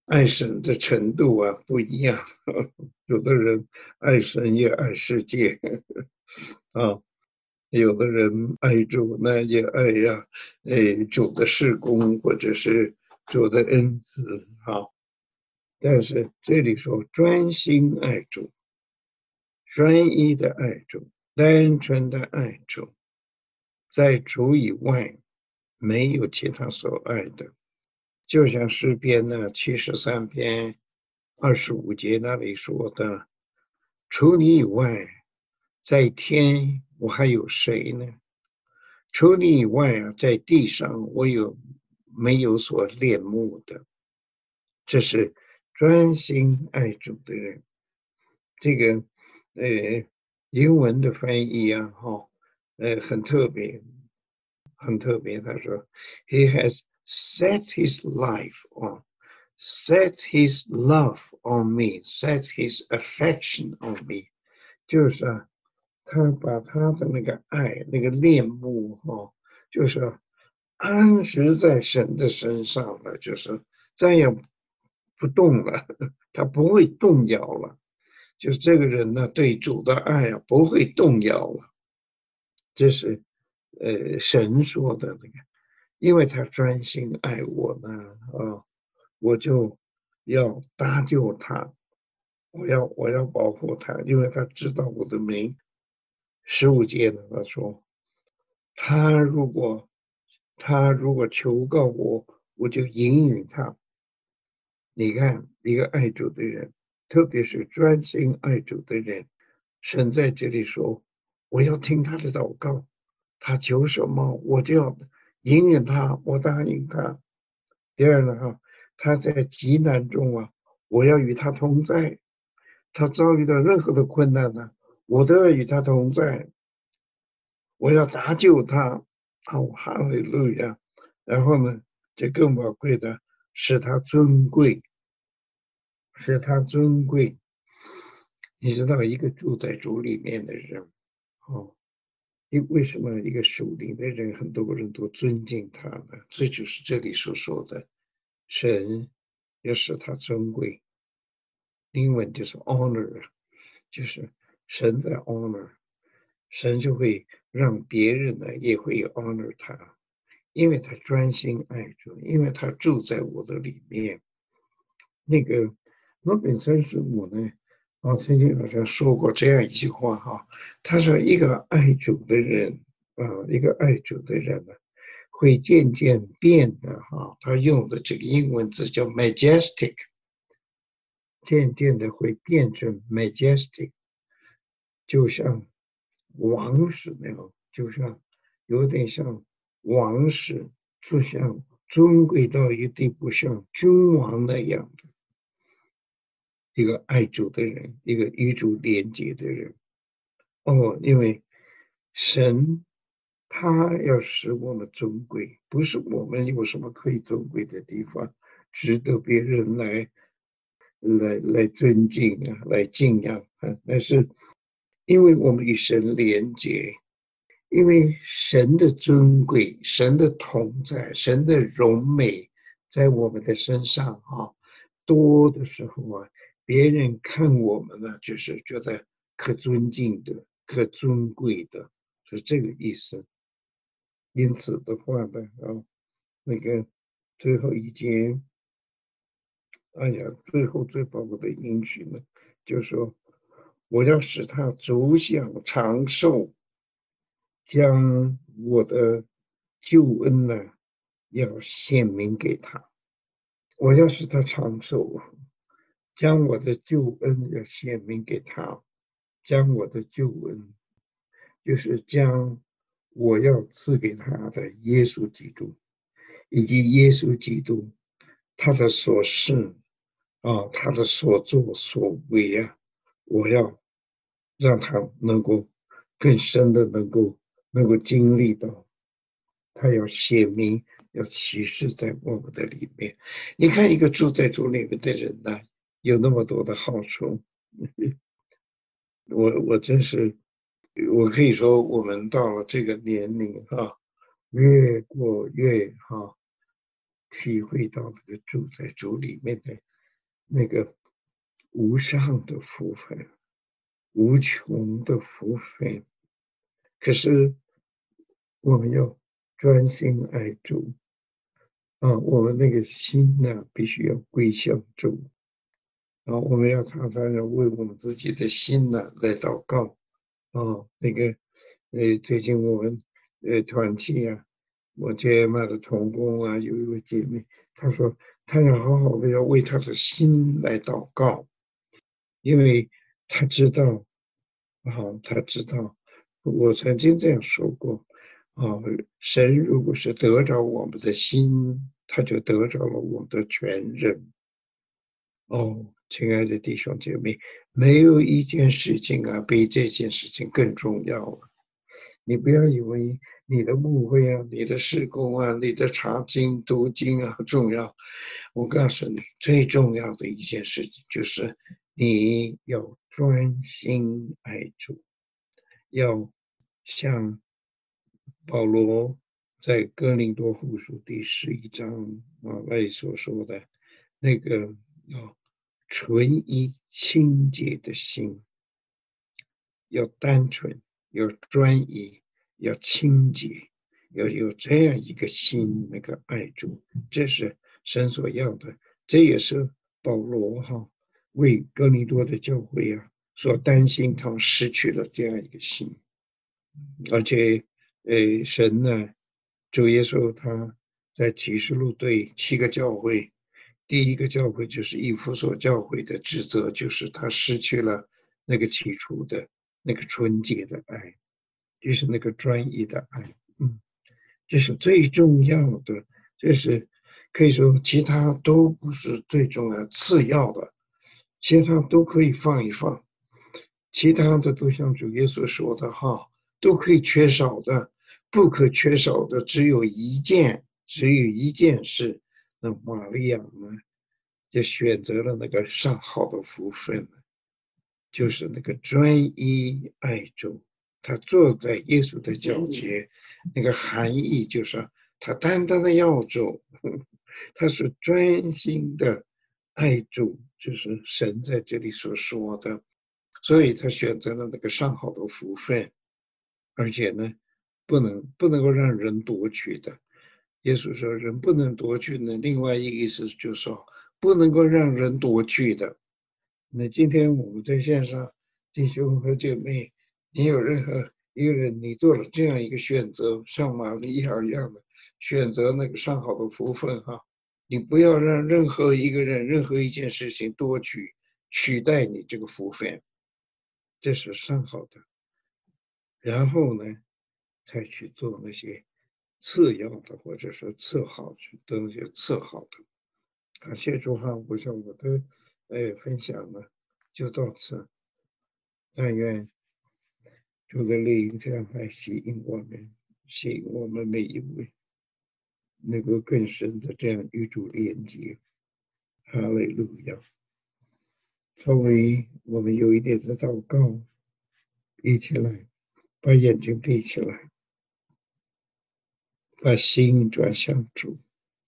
爱神的程度啊不一样，有的人爱神也爱世界啊，有的人爱主呢也爱呀，哎主的事工或者是主的恩赐啊。但是这里说专心爱主，专一的爱主，单纯的爱主，在主以外没有其他所爱的。就像诗篇呢七十三篇二十五节那里说的，除你以外，在天我还有谁呢？除你以外啊，在地上我有没有所恋慕的？这是专心爱主的人。这个呃，英文的翻译啊，哈，呃，很特别，很特别。他说，He has set his life on, set his love on me, set his affection on me。就是啊，他把他的那个爱、那个恋慕，哈，就是安置在神的身上了，就是再也不动了，他不会动摇了。就是这个人呢，对主的爱啊，不会动摇了。这是呃神说的那个，因为他专心爱我呢，啊，我就要搭救他，我要我要保护他，因为他知道我的名。十五节呢，他说，他如果他如果求告我，我就引允他。你看，一个爱主的人，特别是专心爱主的人，神在这里说，我要听他的祷告，他求什么，我就要引领他，我答应他。第二呢，哈，他在极难中啊，我要与他同在。他遭遇到任何的困难呢，我都要与他同在，我要搭救他。好，哈利路亚。然后呢，这更宝贵的是他尊贵，是他尊贵。你知道，一个住在主里面的人，哦，因为什么一个属灵的人，很多人都尊敬他呢？这就是这里所说的，神要使他尊贵。英文就是 honor，就是神在 honor，神就会让别人呢也会 honor 他，因为他专心爱主，因为他住在我的里面。那个罗本森师母呢，啊，曾经好像说过这样一句话哈，他说一个爱主的人啊，一个爱主的人呢，会渐渐变得哈，他用的这个英文字叫 majestic，渐渐的会变成 majestic，就像王室那样，就像有点像王室，就像尊贵到一个地步，像君王那样的一个爱主的人，一个与主连接的人。哦，因为神他要使我们尊贵，不是我们有什么可以尊贵的地方，值得别人来来来尊敬啊，来敬仰啊，但是因为我们与神连接，因为神的尊贵、神的同在、神的荣美在我们的身上啊，多的时候啊，别人看我们呢，就是觉得可尊敬的、可尊贵的，是这个意思。因此的话呢，啊，那个最后一节，哎呀，最后最宝贵的应许呢，就是说，我要使他走向长寿，将我的救恩呢，要显明给他。我要使他长寿，将我的救恩要显明给他，将我的救恩，就是将我要赐给他的耶稣基督，以及耶稣基督他的所事啊，他的所作所为啊，我要让他能够更深的能够能够经历到，他要显明，要启示在我们的里面。你看一个住在主里面的人呢，有那么多的好处。我我真是，我可以说我们到了这个年龄哈，越过越哈，体会到这个住在主里面的那个无上的福分，无穷的福分。可是我们要专心爱主啊，我们那个心呢，必须要归向主。啊，我们要常常要为我们自己的心呢来祷告。啊，那个，呃，最近我们呃团契啊，我姐妈的同工啊，有一位姐妹，她说她要好好的要为她的心来祷告，因为她知道，啊，她知道，我曾经这样说过，啊，神如果是得着我们的心，他就得着了我们的全人。哦，亲爱的弟兄姐妹，没有一件事情啊，比这件事情更重要了。你不要以为你的误会啊、你的施工啊、你的查经、读经啊重要。我告诉你，最重要的一件事情就是你要专心爱主，要像保罗在哥林多后书第十一章啊那里所说的那个啊。纯一清洁的心，要单纯，要专一，要清洁，要有这样一个心，那个爱主，这是神所要的。这也是保罗哈为哥林多的教会啊所担心，他们失去了这样一个心。而且，呃，神呢，主耶稣他在启示录对七个教会，第一个教会就是以弗所教会的指责，就是他失去了那个起初的那个纯洁的爱，就是那个专一的爱。嗯，这是最重要的，这是可以说其他都不是最重要，次要的，其他都可以放一放，其他的都像主耶稣说的哈。都可以缺少的，不可缺少的只有一件，只有一件事。那玛利亚呢，就选择了那个上好的福分，就是那个专一爱主。他坐在耶稣的脚前，那个含义就是他单单的要主，他是专心的爱主，就是神在这里所说的，所以他选择了那个上好的福分。而且呢，不能不能够让人夺取的。耶稣说人不能夺去呢，另外一个意思就是说不能够让人夺去的。那今天我们在线上，弟兄和姐妹，你有任何一个人，你做了这样一个选择，像玛利亚一样的选择那个上好的福分哈，你不要让任何一个人、任何一件事情夺取取代你这个福分，这是上好的。然后呢，才去做那些次要的，或者说次好去的那些次好的。感谢主哈，我想我的呃分享呢就到此。但愿主的灵这样来吸引我们，吸引我们每一位，能够更深的这样与主连接。哈利路亚！稍微我们有一点的祷告，一起来把眼睛闭起来，把心转向主。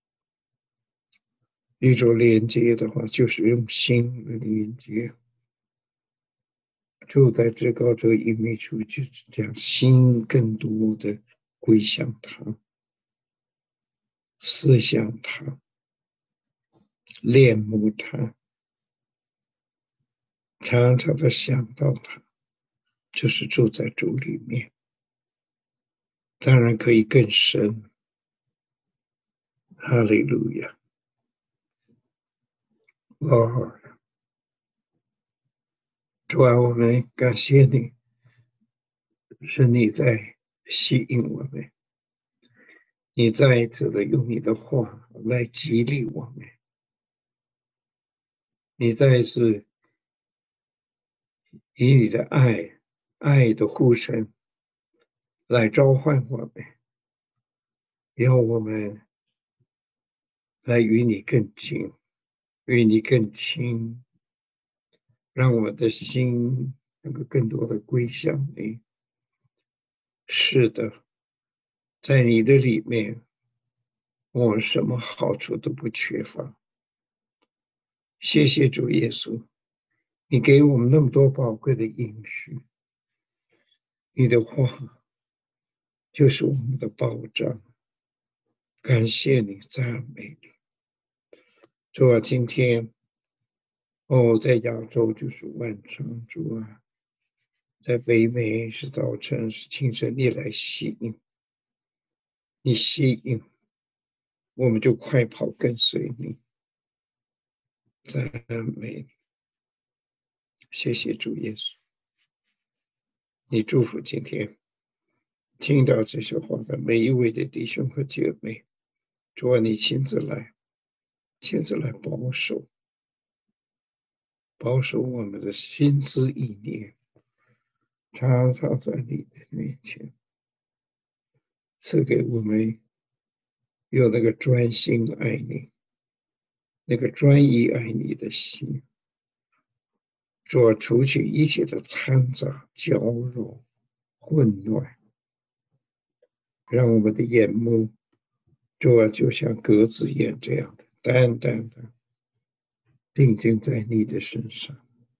一种连接的话，就是用心来连接。住在至高者隐秘处，就是将心更多的归向他，思想他，恋慕他，常常的想到他，就是住在主里面。当然可以更深。哈利路亚！哦，主啊，我们感谢你，是你在吸引我们，你再一次的用你的话来激励我们，你再一次以你的爱、爱的呼声来召唤我们，要我们来与你更近，与你更亲，让我们的心能够更多的归向你。是的，在你的里面，我们什么好处都不缺乏。 谢谢主耶稣，你给我们那么多宝贵的应许，你的话就是我们的保障。感谢你，赞美你。主啊，今天哦，在亚洲就是晚上，主啊，在北美是早晨，是清晨，你来吸引，你吸引，我们就快跑跟随你。赞美你，谢谢主耶稣，你祝福今天听到这些话的每一位的弟兄和姐妹，主啊，你亲自来，亲自来保守，保守我们的心思意念，常常在你的面前，赐给我们有那个专心爱你、那个专一爱你的心，主啊，除去一切的掺杂、搅扰、混乱，让我们的眼目，主啊，就像鸽子眼这样的淡淡的定睛在你的身上，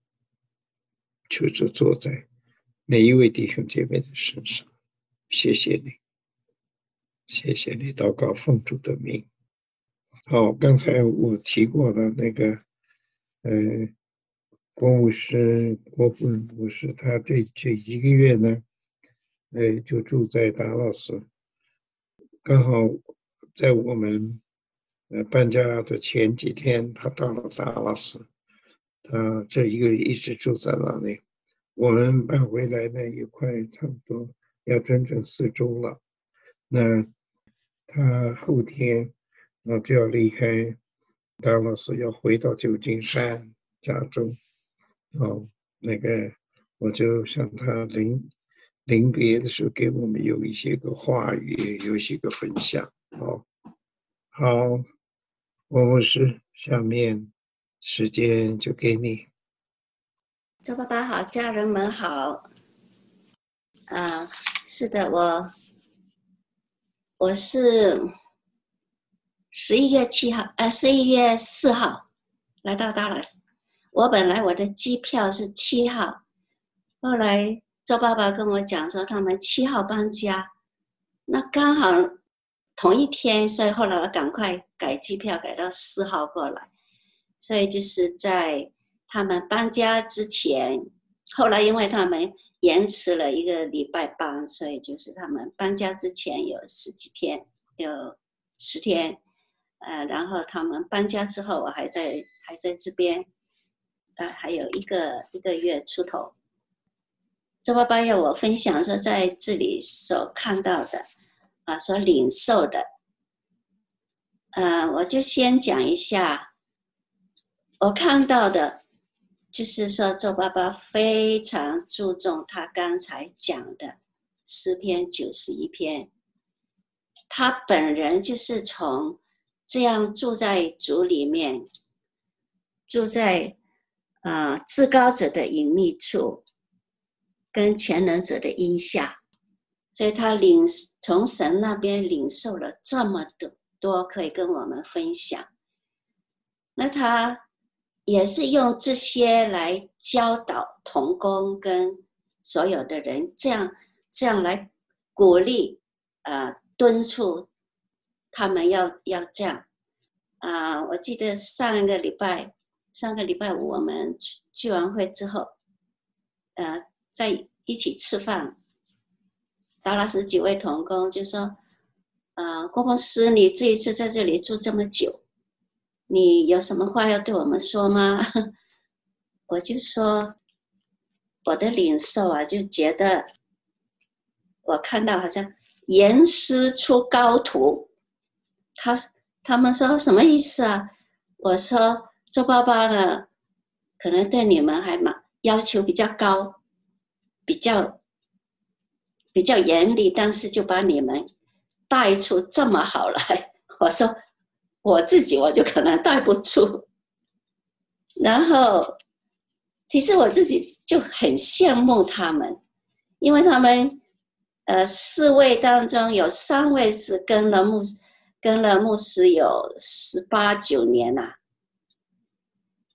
就是坐在每一位弟兄姐妹的身上。谢谢你，谢谢你，祷告奉主的名。好，刚才我提过了那个，呃，郭牧师，郭富人牧师，他这这一个月呢，呃，就住在达拉斯，刚好在我们呃搬家的前几天，他到了达拉斯，他这一个月一直住在那里。我们搬回来呢，也快差不多要整整四周了。那他后天啊就要离开达拉斯，要回到旧金山，加州。哦，那个我就向他临临别的时候，给我们有一些个话语，有一些个分享。哦，好，我牧师，下面时间就给你。 周爸爸好，家人们好。啊，是的，我我是十一月七号，呃，十一月四号来到达拉斯。我本来我的机票是七号，后来周爸爸跟我讲说他们七号搬家，那刚好同一天，所以后来我赶快改机票改到四号过来，所以就是在他们搬家之前，后来因为他们延迟了一个礼拜搬，所以就是他们搬家之前有十几天，有十天，呃，然后他们搬家之后，我还在还在这边，呃，还有一个一个月出头。周爸爸要我分享说在这里所看到的，啊，所领受的，呃，我就先讲一下我看到的。就是说周爸爸非常注重他刚才讲的诗篇九十一篇，他本人就是从这样住在主里面，住在呃至高者的隐秘处跟全能者的荫下，所以他领从神那边领受了这么多可以跟我们分享。那他也是用这些来教导同工跟所有的人，这样这样来鼓励呃敦促他们要要这样啊、呃！我记得上一个礼拜上个礼拜五我们聚完会之后，呃，在一起吃饭，达拉斯几位同工就说，呃，郭牧师，你这一次在这里住这么久，你有什么话要对我们说吗？我就说我的领受啊，就觉得我看到好像严师出高徒。他他们说什么意思啊？我说周爸爸呢，可能对你们还蛮要求比较高，比较比较严厉，但是就把你们带出这么好来。我说我自己我就可能带不出，然后其实我自己就很羡慕他们，因为他们呃四位当中有三位是跟了牧跟了牧师有十八九年啦、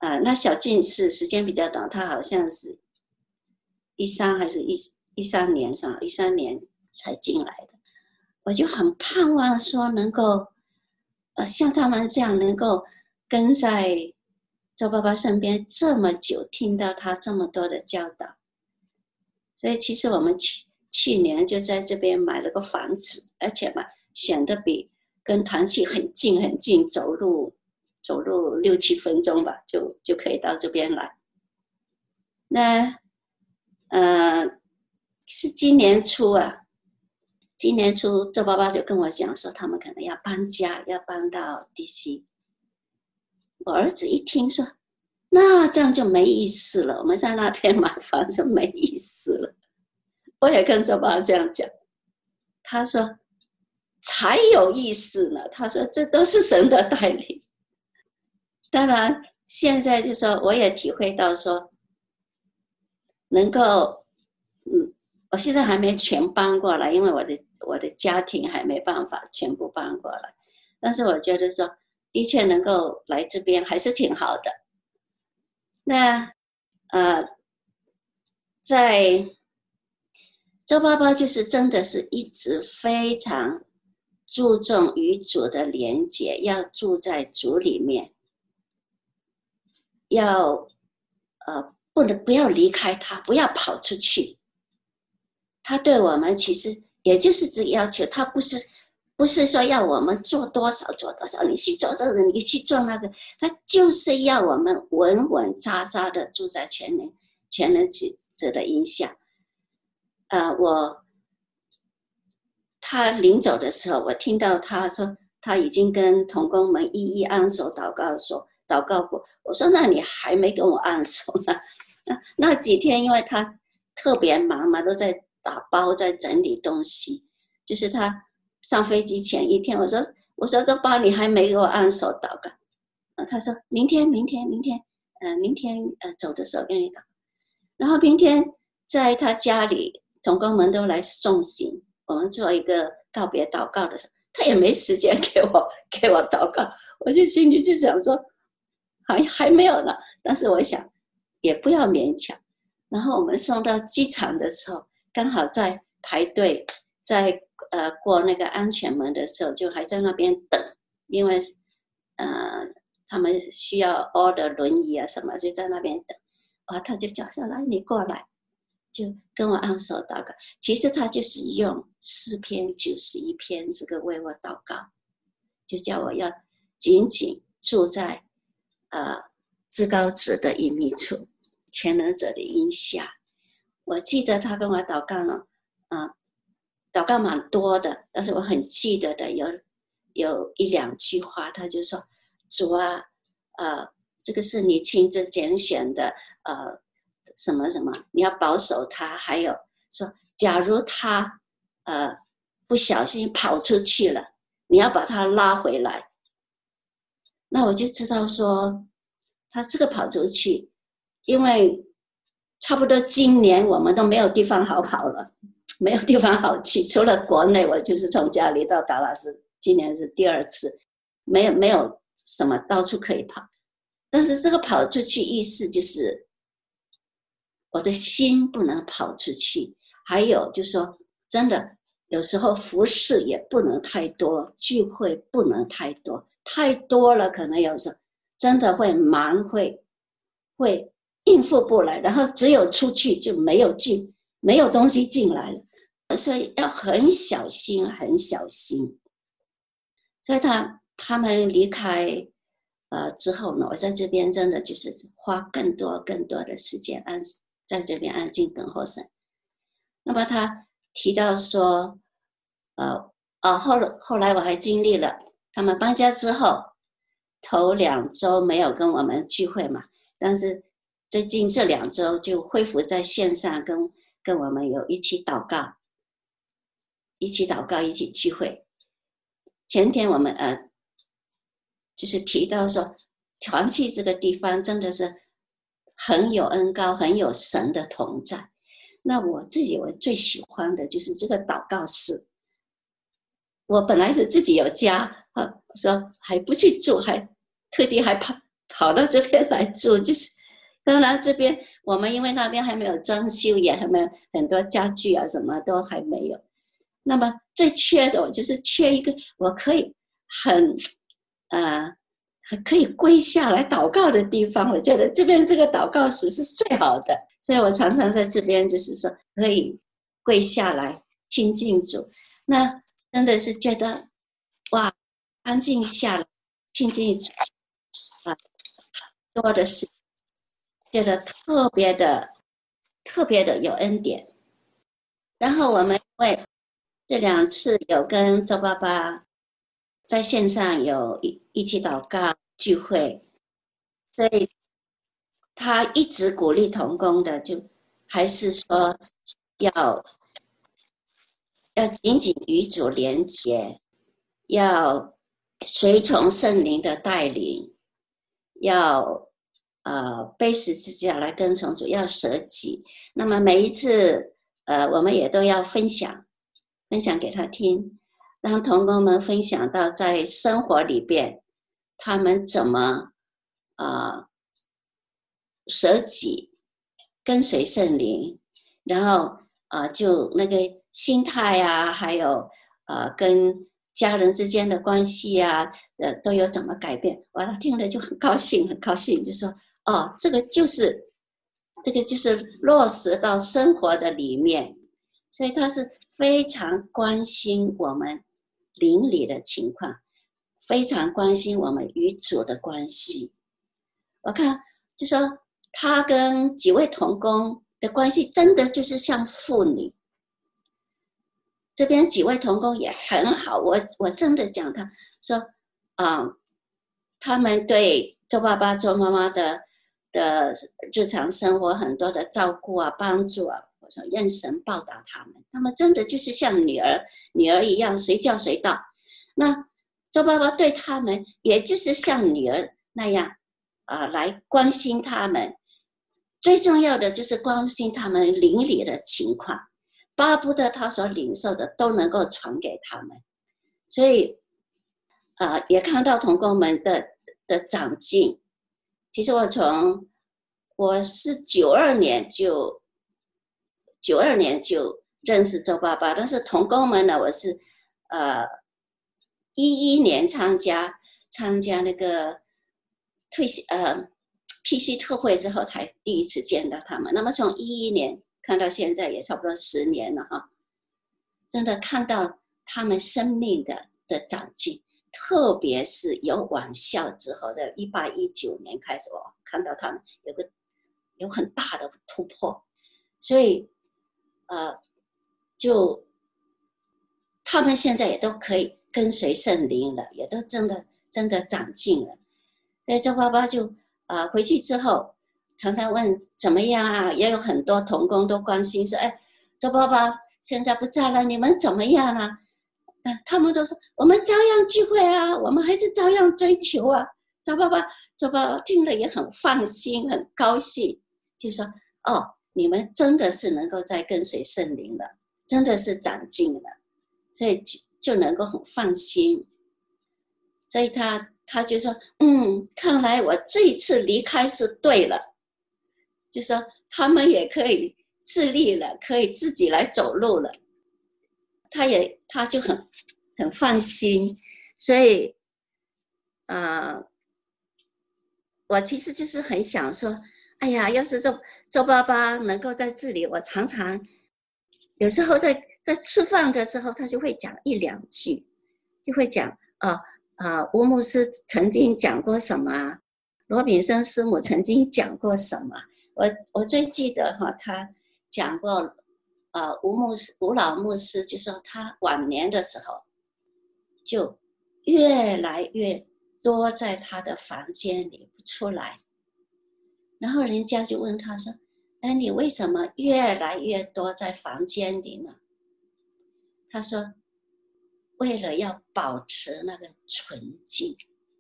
啊、那小静是时间比较短，她好像是一三还是一一三年上一三年才进来的。我就很盼望说能够，呃，像他们这样能够跟在周爸爸身边这么久，听到他这么多的教导。所以其实我们去去年就在这边买了个房子，而且嘛选的比跟团契很近很近，走路走路六七分钟吧，就就可以到这边来。那呃是今年初啊。今年初，周爸爸就跟我讲说，他们可能要搬家，要搬到 D C。我儿子一听说，那这样就没意思了，我们在那边买房就没意思了。我也跟周爸爸这样讲，他说才有意思呢。他说这都是神的带领。当然，现在就说我也体会到说，能够，嗯，我现在还没全搬过来，因为我的。我的家庭还没办法全部搬过来，但是我觉得说，的确能够来这边还是挺好的。那呃，在周爸爸就是真的是一直非常注重与主的连结，要住在主里面，要呃不能不要离开他，不要跑出去。他对我们其实。也就是这个要求，他不是不是说要我们做多少做多少，你去做这个，你去做那个，他就是要我们稳稳扎扎的住在全能全能者的荫下。呃，我他临走的时候，我听到他说他已经跟同工们一一按手祷告说祷告过。我说那你还没跟我按手呢？那那几天因为他特别忙嘛，都在。打包在整理东西，就是他上飞机前一天，我说我说这包你还没给我按手祷告，呃、他说明天明天明天，呃明天呃走的时候跟你祷。然后明天在他家里，同工们都来送行，我们做一个告别祷告的时候，他也没时间给我给我祷告，我就心里就想说还还没有呢，但是我想也不要勉强。然后我们送到机场的时候。刚好在排队，在呃过那个安全门的时候，就还在那边等，因为呃他们需要 order 轮椅啊什么，就在那边等。哇，他就叫说来你过来，就跟我按手祷告。其实他就是用诗篇九十一篇这个为我祷告，就叫我要紧紧住在呃至高者的隐秘处，全能者的荫下。我记得他跟我祷告了，啊、呃，祷告蛮多的，但是我很记得的有有一两句话，他就说：“主啊，呃，这个是你亲自拣选的，呃，什么什么，你要保守他。还有说，假如他呃不小心跑出去了，你要把他拉回来。”那我就知道说，他这个跑出去，因为。差不多今年我们都没有地方好跑了，没有地方好去，除了国内，我就是从家里到达拉斯，今年是第二次，没有没有什么到处可以跑。但是这个跑出去意思就是我的心不能跑出去，还有就是说真的有时候服侍也不能太多，聚会不能太多，太多了可能有时候真的会忙，会会应付不来，然后只有出去就没有进，没有东西进来了，所以要很小心，很小心。所以他他们离开呃之后呢，我在这边真的就是花更多更多的时间安在这边安静等候神。那么他提到说，呃哦后后来我还经历了他们搬家之后，头两周没有跟我们聚会嘛，但是。最近这两周就恢复在线上跟跟我们有一起祷告，一起祷告，一起聚会。前天我们呃，就是提到说，团契这个地方真的是很有恩膏，很有神的同在。那我自己我最喜欢的就是这个祷告室。我本来是自己有家，啊，说还不去住，还特地还跑跑到这边来住，就是当然这边我们因为那边还没有装修，也还没有很多家具啊，什么都还没有。那么最缺的我就是缺一个我可以很呃可以跪下来祷告的地方。我觉得这边这个祷告室是最好的，所以我常常在这边就是说可以跪下来亲近主。那真的是觉得哇，安静下来亲近主啊，多的是觉得特别的特别的有恩典。然后我们因为这两次有跟周爸爸在线上有一一起祷告聚会，所以他一直鼓励同工的，就还是说要要紧紧与主连结，要随从圣灵的带领，要呃背十字架来跟从主，要舍己。那么每一次呃我们也都要分享分享给他听，让同工们分享到在生活里边他们怎么呃舍己跟随圣灵，然后呃就那个心态啊，还有呃跟家人之间的关系啊，呃都有怎么改变。我听了就很高兴很高兴，就说哦，这个就是这个就是落实到生活的里面。所以他是非常关心我们邻里的情况，非常关心我们与主的关系。我看就说他跟几位同工的关系真的就是像父女。这边几位同工也很好，我我真的讲他说啊、呃，他们对周爸爸周妈妈的的日常生活很多的照顾啊帮助啊，我说愿神报答他们，他们真的就是像女儿女儿一样随叫随到。那周爸爸对他们也就是像女儿那样啊、呃，来关心他们。最重要的就是关心他们邻里的情况，巴不得他所领受的都能够传给他们。所以呃，也看到同工们的的长进。其实我从我是九二年就九二年就认识周爸爸，但是同工们呢，我是呃一一年参加参加那个退呃 P C 特会之后才第一次见到他们。那么从一一年看到现在也差不多十年了哈，真的看到他们生命的的长进。特别是有晚校之后的一八一九年开始，我看到他们有个有很大的突破，所以呃，就他们现在也都可以跟随圣灵了，也都真的真的长进了。所以周爸爸就呃回去之后，常常问怎么样啊，也有很多同工都关心说，哎，周爸爸现在不在了，你们怎么样啊？他们都说我们照样聚会啊，我们还是照样追求啊。周爸爸周爸爸听了也很放心很高兴，就说哦，你们真的是能够再跟随圣灵了，真的是长进了，所以 就, 就能够很放心。所以他他就说嗯，看来我这一次离开是对了，就说他们也可以自立了，可以自己来走路了。他也他就很很放心。所以呃，我其实就是很想说，哎呀，要是周周爸爸能够在这里，我常常有时候在在吃饭的时候，他就会讲一两句，就会讲啊啊、呃，吴牧师曾经讲过什么，罗炳生师母曾经讲过什么。我我最记得哈，他讲过。呃，吴牧师、吴老牧师就说他晚年的时候，就越来越多在他的房间里不出来，然后人家就问他说：“哎，你为什么越来越多在房间里呢？”他说：“为了要保持那个纯净、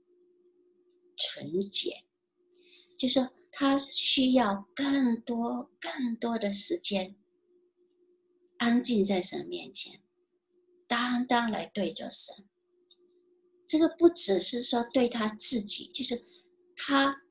纯洁，就是他需要更多、更多的时间。”安静在神面前，单单来对着神。这个不只是说对他自己，就是他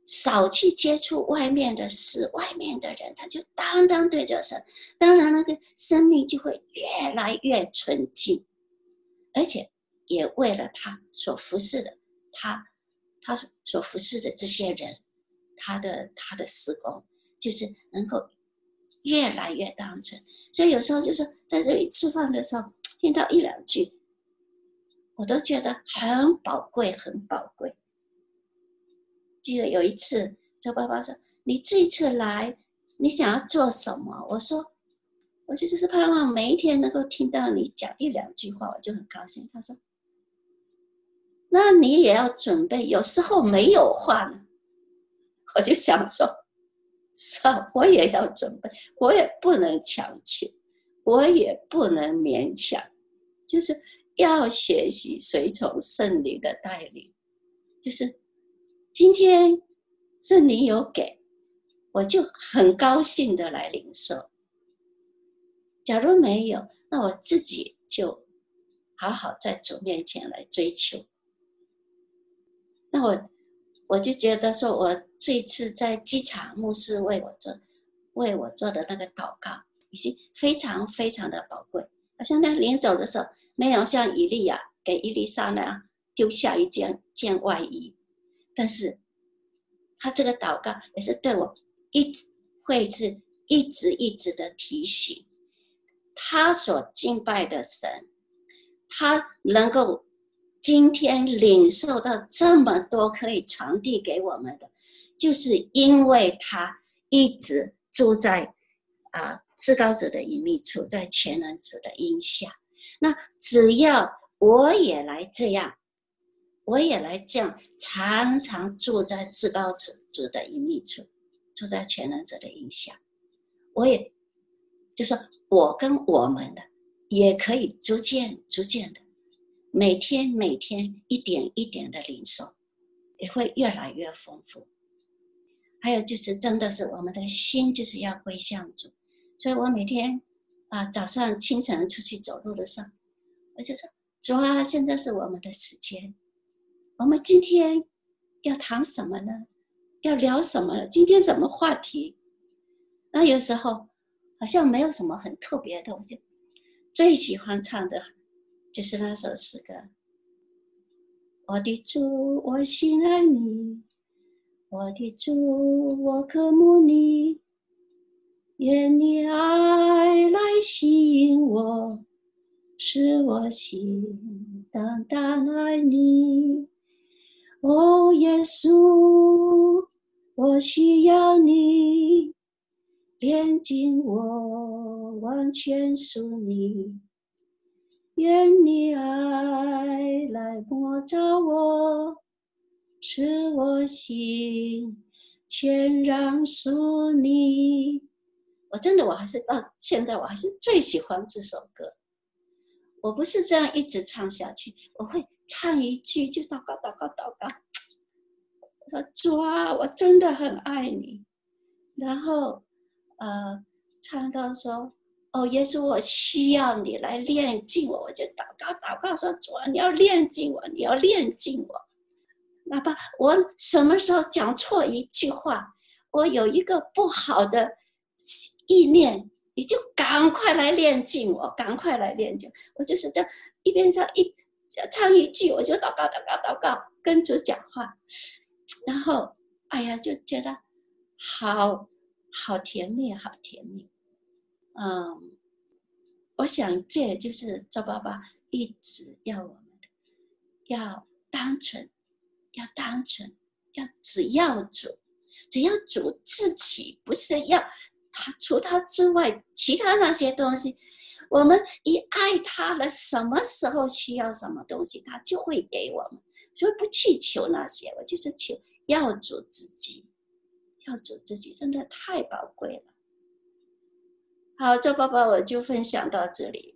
少去接触外面的事，外面的人，他就单单对着神，当然那个生命就会越来越纯净，而且也为了他所服侍的他他所服侍的这些人，他的他的事工就是能够越来越单纯。所以有时候就是在这里吃饭的时候听到一两句，我都觉得很宝贵很宝贵。记得有一次周爸爸说，你这一次来你想要做什么？我说我就是盼望每一天能够听到你讲一两句话，我就很高兴。他说那你也要准备，有时候没有话呢。我就想说是啊，我也要准备，我也不能强求，我也不能勉强，就是要学习随从圣灵的带领。就是今天圣灵有给，我就很高兴的来领受。假如没有，那我自己就好好在主面前来追求。那我我就觉得说，我这一次在机场牧师为我做为我做的那个祷告，已经非常非常的宝贵。好像那临走的时候，没有像以利亚给伊丽莎那样丢下一件件外衣，但是他这个祷告也是对我一直会是一直一直的提醒，他所敬拜的神，他能够今天领受到这么多可以传递给我们的，就是因为他一直住在啊至高者的隐秘处，在全能者的荫下。那只要我也来这样，我也来这样，常常住在至高者的隐秘处，住在全能者的荫下，我也就说我跟我们的也可以逐渐逐渐的每天每天一点一点的领受，也会越来越丰富。还有就是真的是我们的心就是要归向主，所以我每天啊早上清晨出去走路的时候，我就说主啊，现在是我们的时间，我们今天要谈什么呢？要聊什么？今天什么话题？那有时候好像没有什么很特别的，我就最喜欢唱的就是那首诗歌，我的主我心爱你，我的主我渴慕你，愿你爱来吸引我，使我心单单爱你。哦，耶稣，我需要你，炼净我，完全属你。愿你爱来摸着我，使我心全然属你。我真的，我还是到现在我还是最喜欢这首歌。我不是这样一直唱下去，我会唱一句就祷告祷告祷告，我说主啊，我真的很爱你。然后呃唱到说，哦耶稣，我需要你来炼净我，我就祷告祷告说，主啊，你要炼净我，你要炼净我。哪怕我什么时候讲错一句话，我有一个不好的意念，你就赶快来炼净我，赶快来炼净我。我就是这样一边唱一唱一句，我就祷告祷告祷告，跟主讲话，然后哎呀就觉得好好甜蜜，好甜蜜。嗯，我想这也就是周爸爸一直要我们的，要单纯，要单纯，要只要主，只要主自己，不是要他除他之外其他那些东西。我们一爱他了，什么时候需要什么东西他就会给我们，所以不去求那些，我就是求要主自己，要主自己真的太宝贵了。好，周爸爸我就分享到这里。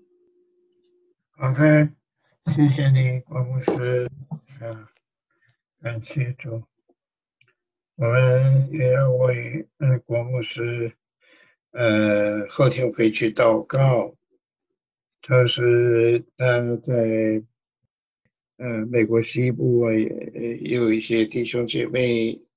OK， 谢谢你郭牧师，啊，感谢主。我们也要为呃郭牧师呃后天回去祷告。他是他在呃美国西部也也有一些弟兄姐妹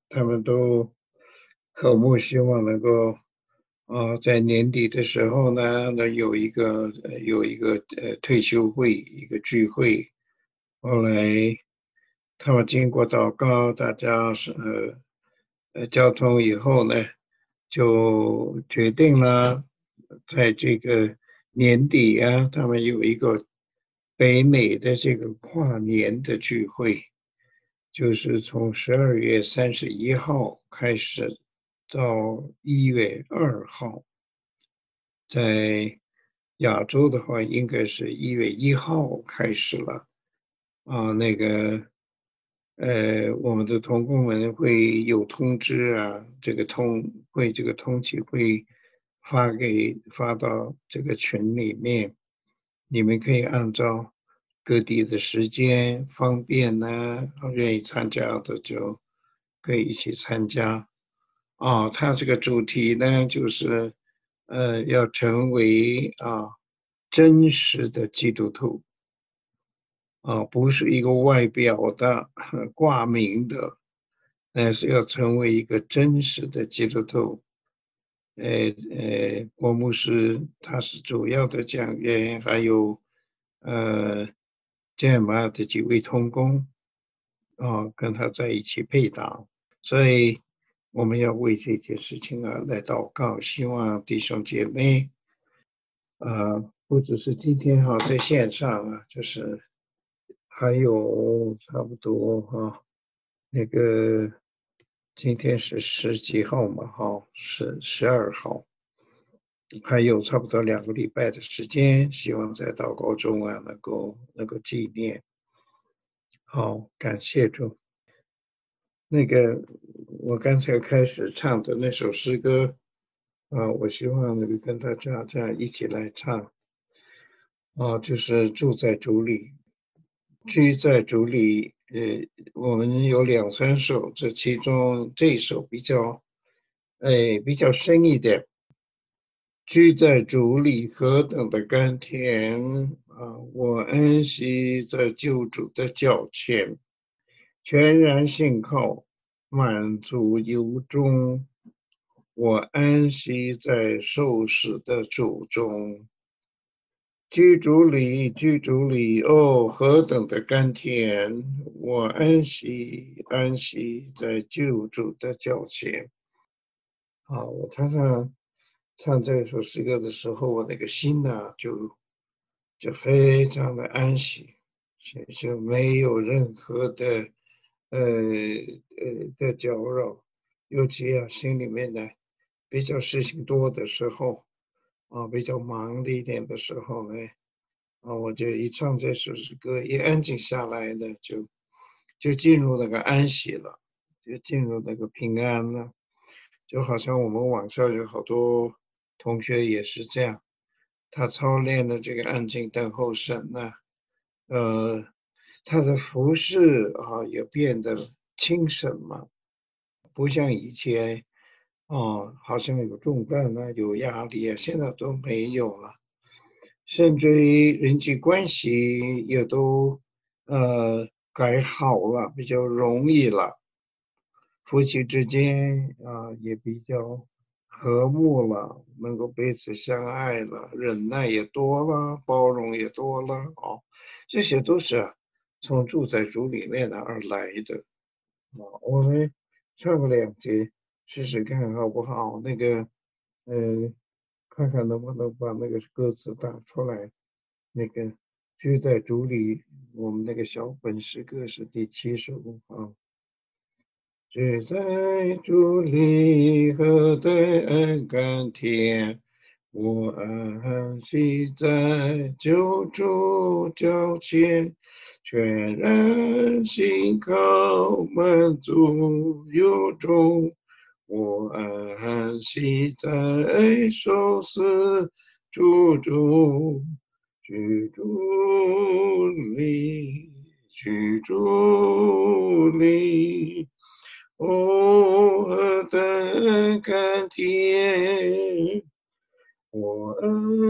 他们都渴慕希望能够啊、在年底的时候呢，能有一个呃有一个呃退休会一个聚会。后来他们经过祷告，大家是呃呃交通以后呢，就决定了在这个年底啊，他们有一个北美的这个跨年的聚会。就是从十二月三十一号开始到一月二号，在亚洲的话，应该是一月一号开始了。啊，那个，呃，我们的同工们会有通知啊，这个通会这个通知会发给发到这个群里面，你们可以按照各地的时间方便呢，愿意参加的就可以一起参加。啊，它这个主题呢，就是呃，要成为啊真实的基督徒。啊，不是一个外表的挂名的，而是要成为一个真实的基督徒。呃呃，郭牧师他是主要的讲员，还有呃这样嘛的几位同工啊，跟他在一起配搭。所以我们要为这件事情啊来祷告，希望弟兄姐妹啊，不只是今天哈在线上啊，就是还有差不多哈，那个今天是十几号嘛，哈，十十二号，还有差不多两个礼拜的时间，希望在祷告中啊能够能够纪念。好，感谢主。那个我刚才开始唱的那首诗歌啊，我希望能够跟大家这样一起来唱啊，就是住在主里。居在主里，呃，我们有两三首，这其中这一首比较，哎，比较深一点。居在主里何等的甘甜啊！我安息在救主的脚前，全然信靠，满足由衷。我安息在受死的主中。居主里，居主里，哦，何等的甘甜！我安息，安息在救主的脚前。啊，我常常唱这首诗歌的时候，我那个心呢，就就非常的安息，就就没有任何的呃呃的搅扰，尤其啊，心里面呢比较事情多的时候，啊，比较忙的一点的时候呢。啊，我就一唱这首诗歌，一安静下来呢，就就进入那个安息了，就进入那个平安了。就好像我们网上有好多同学也是这样，他操练了这个安静等候神呢，呃，他的服饰啊也变得轻省了，不像以前，哦，好像有重担啊，有压力啊，现在都没有了。甚至于人际关系也都呃改好了，比较容易了，夫妻之间啊也比较和睦了，能够彼此相爱了，忍耐也多了，包容也多了哦，这些都是从住在主里面的而来的啊。我们唱个两节试试看好不好？那个，呃，看看能不能把那个歌词打出来。那个居在主里，我们那个小本诗歌是第七十五号。居在主里，何等甘甜！我安息在救主脚前，全然信靠，满足有终。我安息在受死主中。居住里，居住里，哦，何等甘甜！我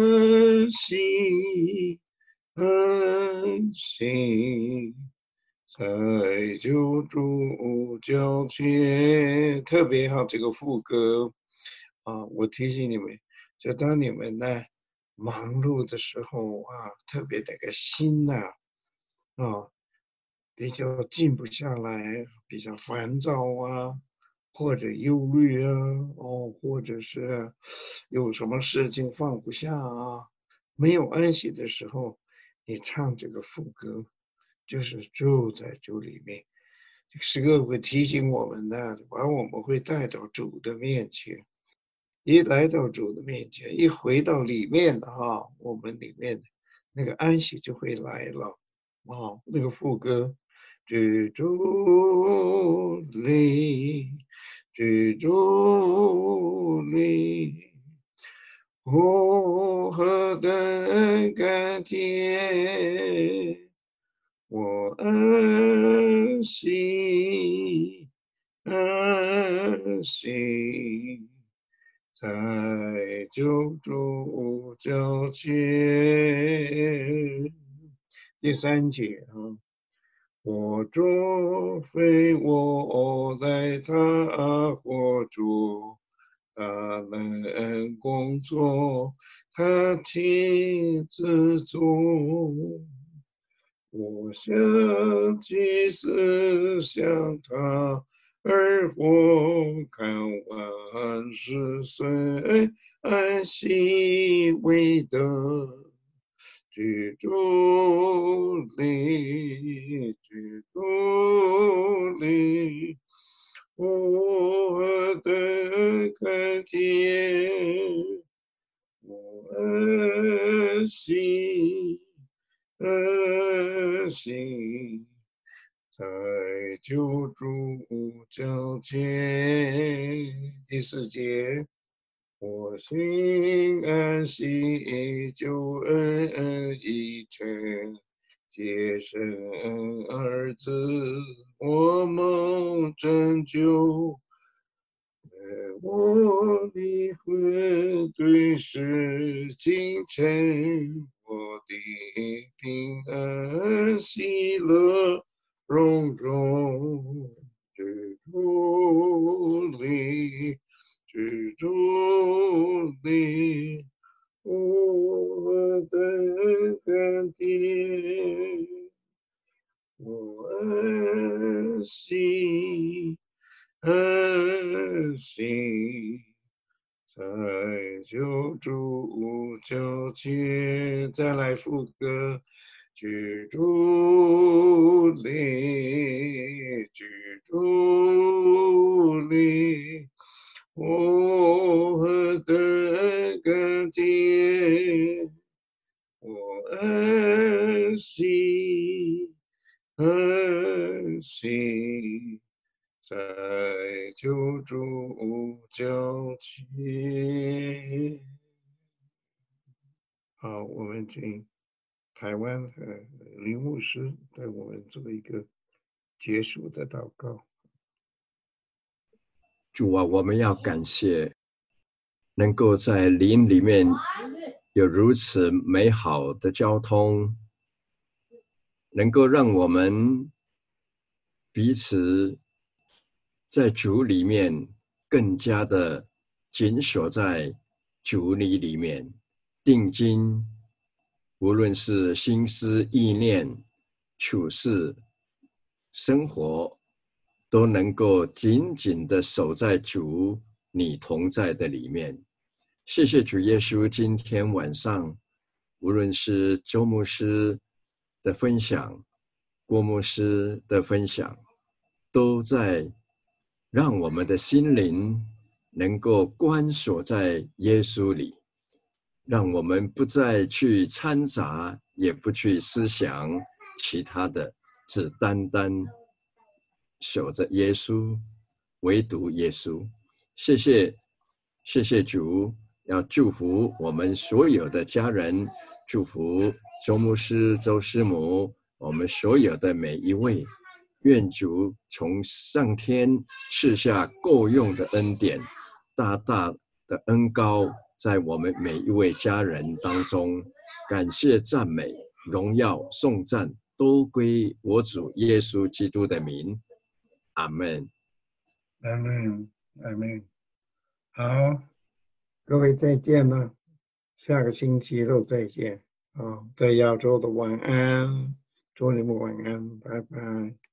安息，安息在救主脚前，特别好这个副歌啊！我提醒你们，就当你们呢忙碌的时候啊，特别那个心呐 啊，比较静不下来，比较烦躁啊，或者忧虑啊，哦，或者是有什么事情放不下啊，没有安息的时候，你唱这个副歌，就是住在主里面。这个诗歌会提醒我们呢，把我们会带到主的面前。一来到主的面前，一回到里面的哈，我们里面那个安息就会来了。啊，那个副歌，居住里，居住里，我何等甘甜，我安息，安息。在救主脚前，第三节啊，我若非我在他火中，他能工作，他亲自做。我想祭司向他而活，看万事随安息为德。居住里，居住里，我的甘甜，我安息，安息，在救主脚前。第四节。我心安息，救恩已成，接生儿子，我蒙拯救。我的魂对是清晨，我的平安喜乐融融，居住里。居住里，我的甘甜，我安息，安息，在救主脚前。再来副歌，居住里，居住里。我的甘甜，我安息，安息，在救主脚前。好，我们请台湾的林牧师带我们做一个结束的祷告。 主啊，我们要感谢能够在灵里面有如此美好的交通，能够让我们彼此在主里面更加的紧锁在主你里面，定睛，无论是心思意念、处事、生活，都能够紧紧的守在主你同在的里面。谢谢主耶稣，今天晚上无论是周牧师的分享、郭牧师的分享，都在让我们的心灵能够关锁在耶稣里，让我们不再去掺杂，也不去思想其他的，只单单守着耶稣，唯独耶稣。谢谢，谢谢主，要祝福我们所有的家人，祝福周牧师、周师母，我们所有的每一位。愿主从上天赐下够用的恩典，大大的恩膏在我们每一位家人当中。感谢、赞美、荣耀、颂赞都归我主耶稣基督的名，阿们。 阿门，阿门。好，各位再见了，下个星期六再见。啊，在亚洲的晚安，祝你们晚安，拜拜。